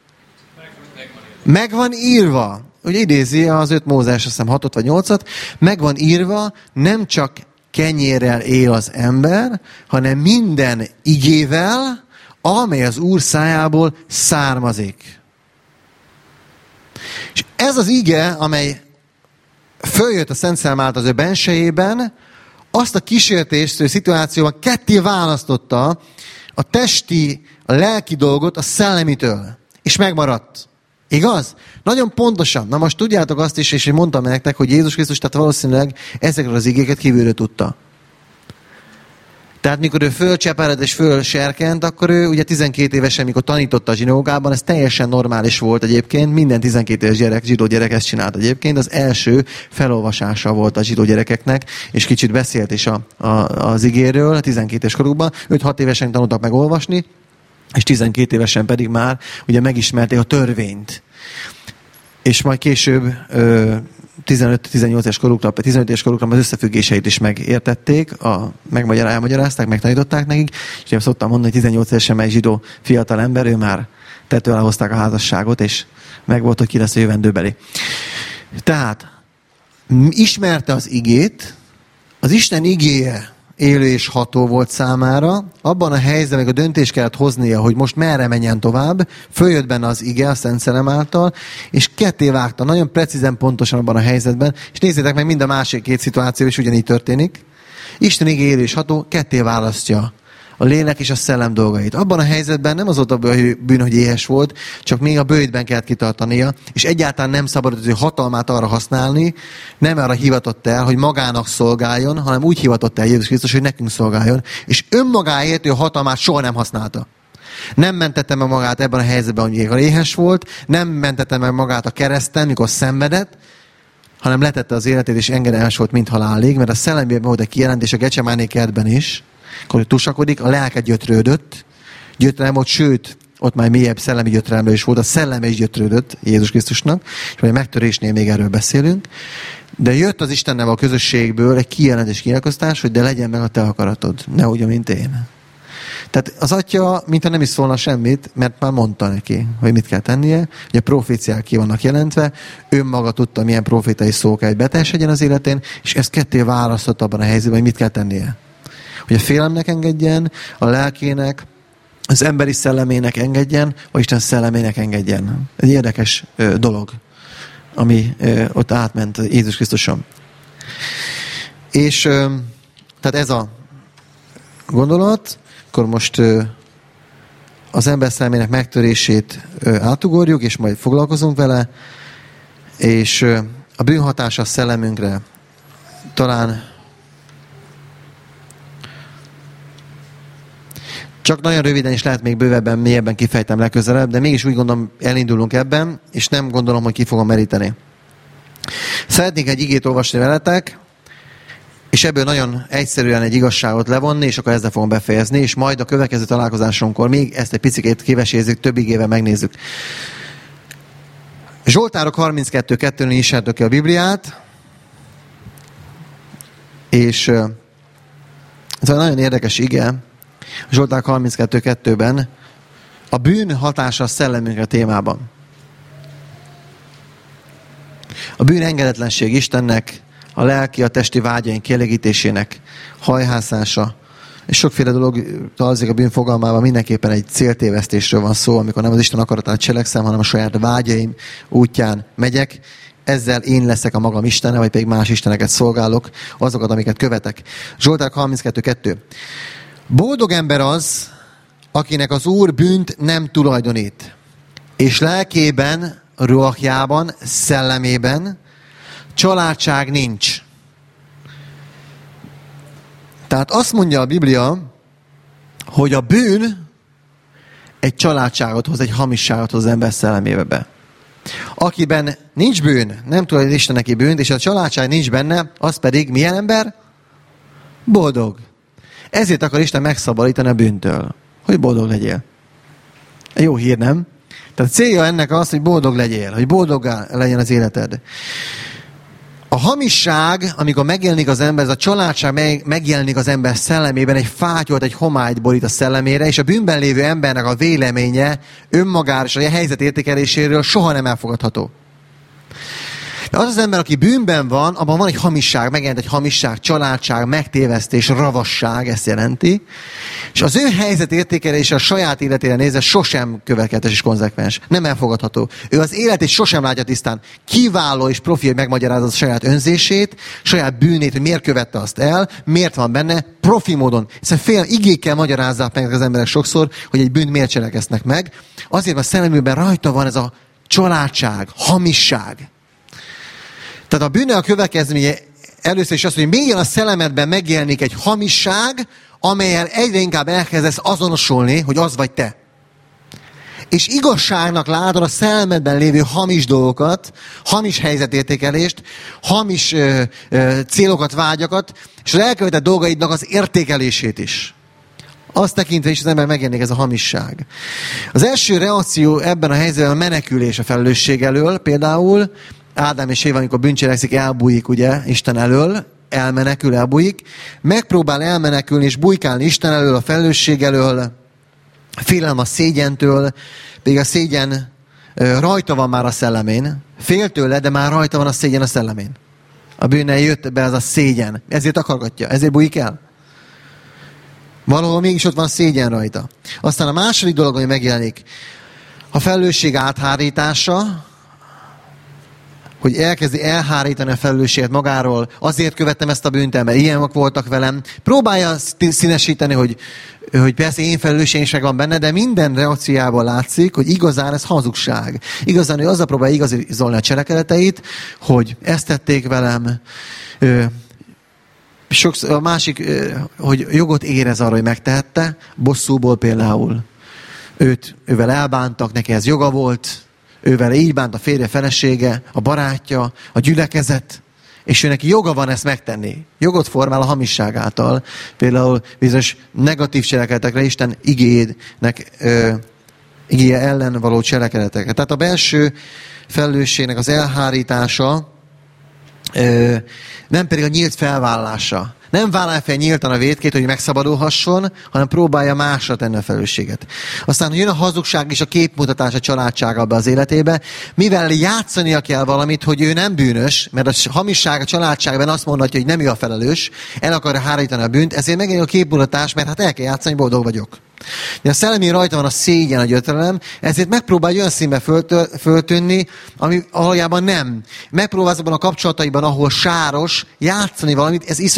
Meg van írva. Ugye idézi az öt Mózes, azt hiszem hatot vagy nyolcat. Meg van írva, nem csak kenyérrel él az ember, hanem minden igével, amely az Úr szájából származik. És ez az ige, amely följött a Szent Szellem által az ő bensejében, azt a kísértést szituációban ketté választotta a testi, a lelki dolgot a szellemitől. És megmaradt. Igaz? Nagyon pontosan. Na most tudjátok azt is, és én mondtam nektek, hogy Jézus Krisztus tehát valószínűleg ezekről az igéket kívülről tudta. Tehát mikor ő fölcsepered és fölserkent, akkor ő ugye tizenkét évesen, mikor tanította a zsinagógában, ez teljesen normális volt egyébként. Minden tizenkét éves gyerek, zsidó gyerek ezt csinált egyébként. Az első felolvasása volt a zsidó gyerekeknek, és kicsit beszélt is a, a, az igéről a tizenkét éves korukban. öt-hat évesen tanultak meg olvasni, és tizenkét évesen pedig már ugye megismerték a törvényt. És majd később tizenöt-tizennyolc éves korukra, tizenöt éves korukra az összefüggéseit is megértették, a, megmagyar, elmagyarázták, megtanították nekik, és én szoktam mondani, hogy tizennyolc évesen meg zsidó fiatal ember, ő már tető alá hozták a házasságot, és meg volt, hogy ki lesz a jövendőbeli. Tehát ismerte az igét, az Isten igéje élő és ható volt számára, abban a helyzetben meg a döntést kellett hoznia, hogy most merre menjen tovább, följött benne az ige a Szent Szellem által, és ketté vágta, nagyon precízen, pontosan abban a helyzetben, és nézzétek meg, mind a másik két szituáció is ugyanígy történik. Isten ige élő és ható, ketté választja a lélek és a szellem dolgait. Abban a helyzetben nem az volt a bűn, hogy éhes volt, csak még a bőjtben kellett kitartania, és egyáltalán nem szabadott az ő hatalmát arra használni, nem arra hivatott el, hogy magának szolgáljon, hanem úgy hivatott el Jézus Krisztus, hogy nekünk szolgáljon, és önmagáért ő a hatalmát soha nem használta. Nem mentette meg magát ebben a helyzetben, hogy még éhes volt, nem mentette meg magát a kereszten, mikor szenvedett, hanem letette az életét, és engedelmes volt, mint halálig, mert a szellemében volt egy kijelentés a Gecsemáné kertben is, akkor tusakodik, a lelke gyötrődött, gyötrelem volt, sőt, ott már mélyebb szellemi gyötrelemről is volt, a szelleme is gyötrődött Jézus Krisztusnak, és majd a megtörésnél még erről beszélünk, de jött az Istennel a közösségből egy kijelentés, kinyilatkoztatás, hogy de legyen meg a te akaratod, ne úgy, mint én. Tehát az atya, mintha nem is szólna semmit, mert már mondta neki, hogy mit kell tennie, hogy a proféciák ki vannak jelentve, ő maga tudta, milyen profétai szó kell, hogy beteljesedjen az életén, és ezt ketté választott abban a helyzetben, hogy mit kell tennie. Hogy a félelemnek engedjen, a lelkének, az emberi szellemének engedjen, vagy Isten szellemének engedjen. Ez egy érdekes ö, dolog, ami ö, ott átment Jézus Krisztuson. És ö, tehát ez a gondolat, akkor most az ember szellemének megtörését átugorjuk, és majd foglalkozunk vele, és a bűn hatása a szellemünkre talán csak nagyon röviden is lehet még bővebben, mélyebben kifejtem legközelebb, de mégis úgy gondolom elindulunk ebben, és nem gondolom, hogy ki fogom meríteni. Szeretnék egy igét olvasni veletek, és ebből nagyon egyszerűen egy igazságot levonni, és akkor ezzel fogom befejezni, és majd a következő találkozásonkkor még ezt egy picit kivesézzük, több igével megnézzük. Zsoltárok harminckettő kettőnél nyissátok ki a Bibliát, és ez egy nagyon érdekes ige, Zsoltárok harminckettő kettőben a bűn hatása a szellemünkre témában. A bűn engedetlenség Istennek, a lelki, a testi vágyaink kielégítésének hajhászása, és sokféle dolog találkozik a bűn fogalmában, mindenképpen egy céltévesztésről van szó, amikor nem az Isten akaratát cselekszem, hanem a saját vágyaim útján megyek, ezzel én leszek a magam istene, vagy pedig más isteneket szolgálok, azokat, amiket követek. Zsoltárok harminckettő kettő. Boldog ember az, akinek az Úr bűnt nem tulajdonít, és lelkében, ruhjában, szellemében családság nincs. Tehát azt mondja a Biblia, hogy a bűn egy családságot hoz, egy hamisságot hoz az ember szellemébe be. Akiben nincs bűn, nem tulajdonít Isten neki bűnt, és a családság nincs benne, az pedig milyen ember? Boldog. Ezért akar Isten megszabadítani a bűntől, hogy boldog legyél. Jó hír, nem? Tehát célja ennek az, hogy boldog legyél, hogy boldoggá legyen az életed. A hamisság, amikor megjelenik az ember, ez a családság megjelenik az ember szellemében, egy fátyolt, egy homályt borít a szellemére, és a bűnben lévő embernek a véleménye önmagára és a helyzet értékeléséről soha nem elfogadható. De az az ember, aki bűnben van, abban van egy hamisság, megjelent egy hamisság, családság, megtévesztés, ravasság, ezt jelenti. És az ő helyzet értékelése a saját életére nézve sosem következetes és konzekvens. Nem elfogadható. Ő az életét sosem látja tisztán. Kiváló és profi, hogy megmagyarázza a saját önzését, saját bűnét, hogy miért követte azt el, miért van benne, profi módon. Hiszen fél igékkel magyarázzák meg az emberek sokszor, hogy egy bűnt miért cselekeznek meg. Azért, mert a szellemükben rajta van ez a családság, hamisság. Tehát a bűnnek a következménye először is az, hogy mélyen a szellemedben megjelenik egy hamisság, amellyel egyre inkább elkezdesz azonosulni, hogy az vagy te. És igazságnak látod a szellemedben lévő hamis dolgokat, hamis helyzetértékelést, hamis ö, ö, célokat, vágyakat, és az elkövetett dolgaidnak az értékelését is. Azt tekintve is az ember megjelenik ez a hamisság. Az első reakció ebben a helyzetben a menekülés a felelősség elől, például Ádám és Éva, amikor bűncselekszik, elbújik, ugye, Isten elől, elmenekül, elbújik, megpróbál elmenekülni és bujkálni Isten elől, a felelősség elől, félelem a szégyentől, pedig a szégyen rajta van már a szellemén, fél tőle, de már rajta van a szégyen a szellemén. A bűnnel jött be ez a szégyen, ezért akargatja, ezért bújik el. Valahol mégis ott van a szégyen rajta. Aztán a második dolog, ami megjelenik, a felelősség áthárítása, hogy elkezdi elhárítani a felelősséget magáról, azért követtem ezt a bűnt, mert ilyenek voltak velem. Próbálja színesíteni, hogy, hogy persze én felelősség van benne, de minden reakciából látszik, hogy igazán ez hazugság. Igazán, hogy azzal próbálja igazolni a cselekedeteit, hogy ezt tették velem. Sokszor, a másik, hogy jogot érez arra, hogy megtehette, bosszúból például. Őt, ővel elbántak, neki ez joga volt, ővel így bánt a férje, felesége, a barátja, a gyülekezet, és ő neki joga van ezt megtenni. Jogot formál a hamisság által. Például bizonyos negatív cselekedetekre Isten igének, ö, igéje ellen való cselekedetekre. Tehát a belső felelősségnek az elhárítása, ö, nem pedig a nyílt felvállalása. Nem vállalja fel nyíltan a vétkét, hogy megszabadulhasson, hanem próbálja másra tenni a felelősséget. Aztán jön a hazugság és a képmutatás a családsága be az életébe, mivel játszania kell valamit, hogy ő nem bűnös, mert a hamisság a családságban azt mondhatja, hogy nem ő a felelős, el akarja hárítani a bűnt, ezért megjelenik a képmutatás, mert hát el kell játszani, boldog vagyok. De a szellemén rajta van a szégyen, a gyötrelem, ezért megpróbál olyan színbe föltö- föltönni, ami valójában nem. Megpróbál azokban a kapcsolataiban, ahol sáros, játszani valamit, ez iszonyú energiát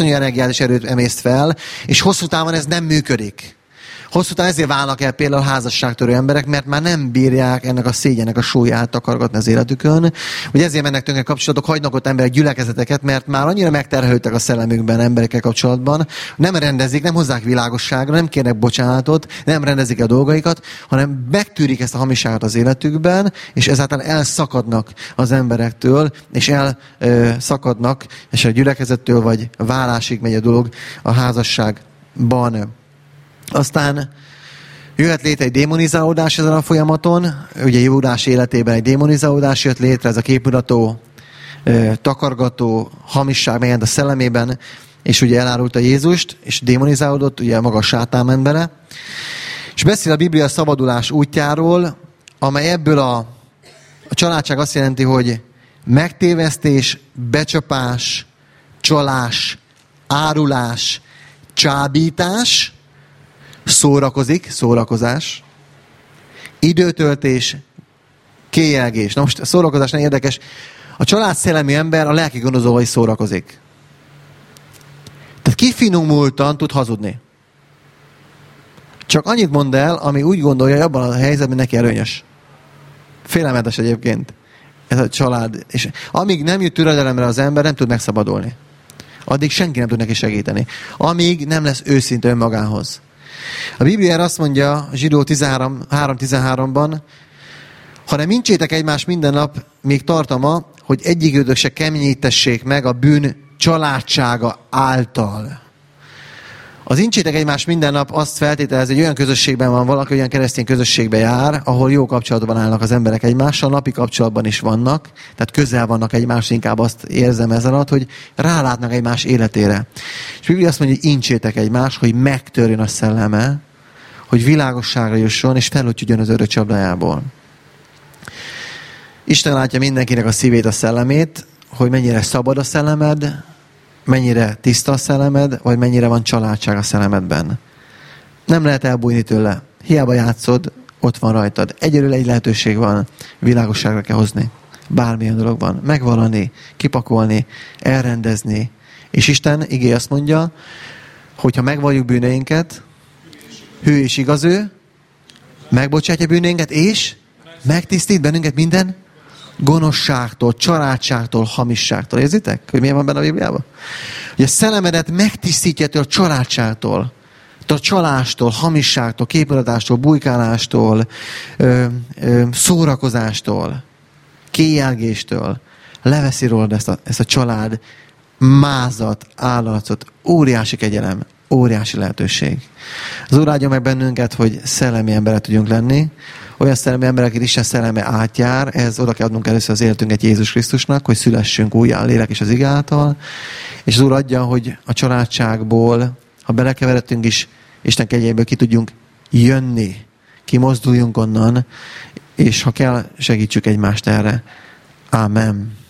energiát és erőt emészt fel, és hosszú távon ez nem működik. Hosszú távon ezért válnak el például házasságtörő emberek, mert már nem bírják ennek a szégyennek a súlyát takargatni az életükön. Ugye ezért mennek tönkre kapcsolatok, hagynak ott emberek gyülekezeteket, mert már annyira megterhelődtek a szellemükben emberekkel kapcsolatban, nem rendezik, nem hozzák világosságra, nem kérnek bocsánatot, nem rendezik a dolgaikat, hanem megtűrik ezt a hamiságot az életükben, és ezáltal elszakadnak az emberektől, és elszakadnak, és a gyülekezettől vagy válásig megy a dolog a házasságban. Aztán jöhet létre egy démonizálódás ezen a folyamaton. Ugye Júdás életében egy démonizálódás jött létre, ez a képmutató, takargató hamisság megjelent a szellemében, és ugye elárulta Jézust, és démonizálódott, ugye maga a sátán ment bele. És beszél a Biblia szabadulás útjáról, amely ebből a, a családság azt jelenti, hogy megtévesztés, becsapás, csalás, árulás, csábítás, szórakozik, szórakozás, időtöltés, kélyelgés. Na most a szórakozás nem érdekes. A család szellemi ember a lelki gondozóval is szórakozik. Tehát kifinomultan tud hazudni. Csak annyit mond el, ami úgy gondolja, hogy abban a helyzetben neki erőnyös. Félelmetes egyébként ez a család. És amíg nem jut türedelemre az ember, nem tud megszabadulni. Addig senki nem tud neki segíteni. Amíg nem lesz őszinte önmagához. A Biblia azt mondja, Zsidó három tizenháromban, hanem incsétek egymást minden nap, még tartama, hogy egyikőtök se keményítessék meg a bűn családsága által. Az incsétek egymást minden nap azt feltételez, hogy olyan közösségben van valaki, olyan keresztény közösségben jár, ahol jó kapcsolatban állnak az emberek egymással, napi kapcsolatban is vannak, tehát közel vannak egymás, inkább azt érzem ez alatt, hogy rálátnak egymás életére. És Biblia azt mondja, hogy incsétek egymást, hogy megtörjön a szelleme, hogy világosságra jusson, és felújtjudjon az örök csapdájából. Isten látja mindenkinek a szívét, a szellemét, hogy mennyire szabad a szellemed, mennyire tiszta a szellemed, vagy mennyire van családság a szellemedben. Nem lehet elbújni tőle. Hiába játszod, ott van rajtad. Egyelőre egy lehetőség van, világosságra kell hozni. Bármilyen dolog van. Megvalani, kipakolni, elrendezni. És Isten igé azt mondja, hogyha megvalljuk bűneinket, hű és igaz ő, megbocsátja bűneinket, és megtisztít bennünket minden gonoszságtól, családságtól, hamisságtól. Érzitek, hogy milyen van benne a Bibliában? Hogy a szellemedet megtisztítja a családságtól, a csalástól, hamisságtól, képmutatástól, bujkálástól, ö, ö, szórakozástól, kéjjelgéstől. Leveszi rólad ezt a, ezt a család mázat, állatot, óriási kegyelem, óriási lehetőség. Az Úr áldja meg bennünket, hogy szellemi emberek tudjunk lenni, olyan szellemi emberek, akik Isten szelleme átjár, ehhez oda kell adnunk először az életünket Jézus Krisztusnak, hogy szülessünk újjá a lélek és az ige által, és az Úr adja, hogy a családságból, ha belekeveredtünk is, Isten kegyéből ki tudjunk jönni, kimozduljunk onnan, és ha kell, segítsük egymást erre. Ámen.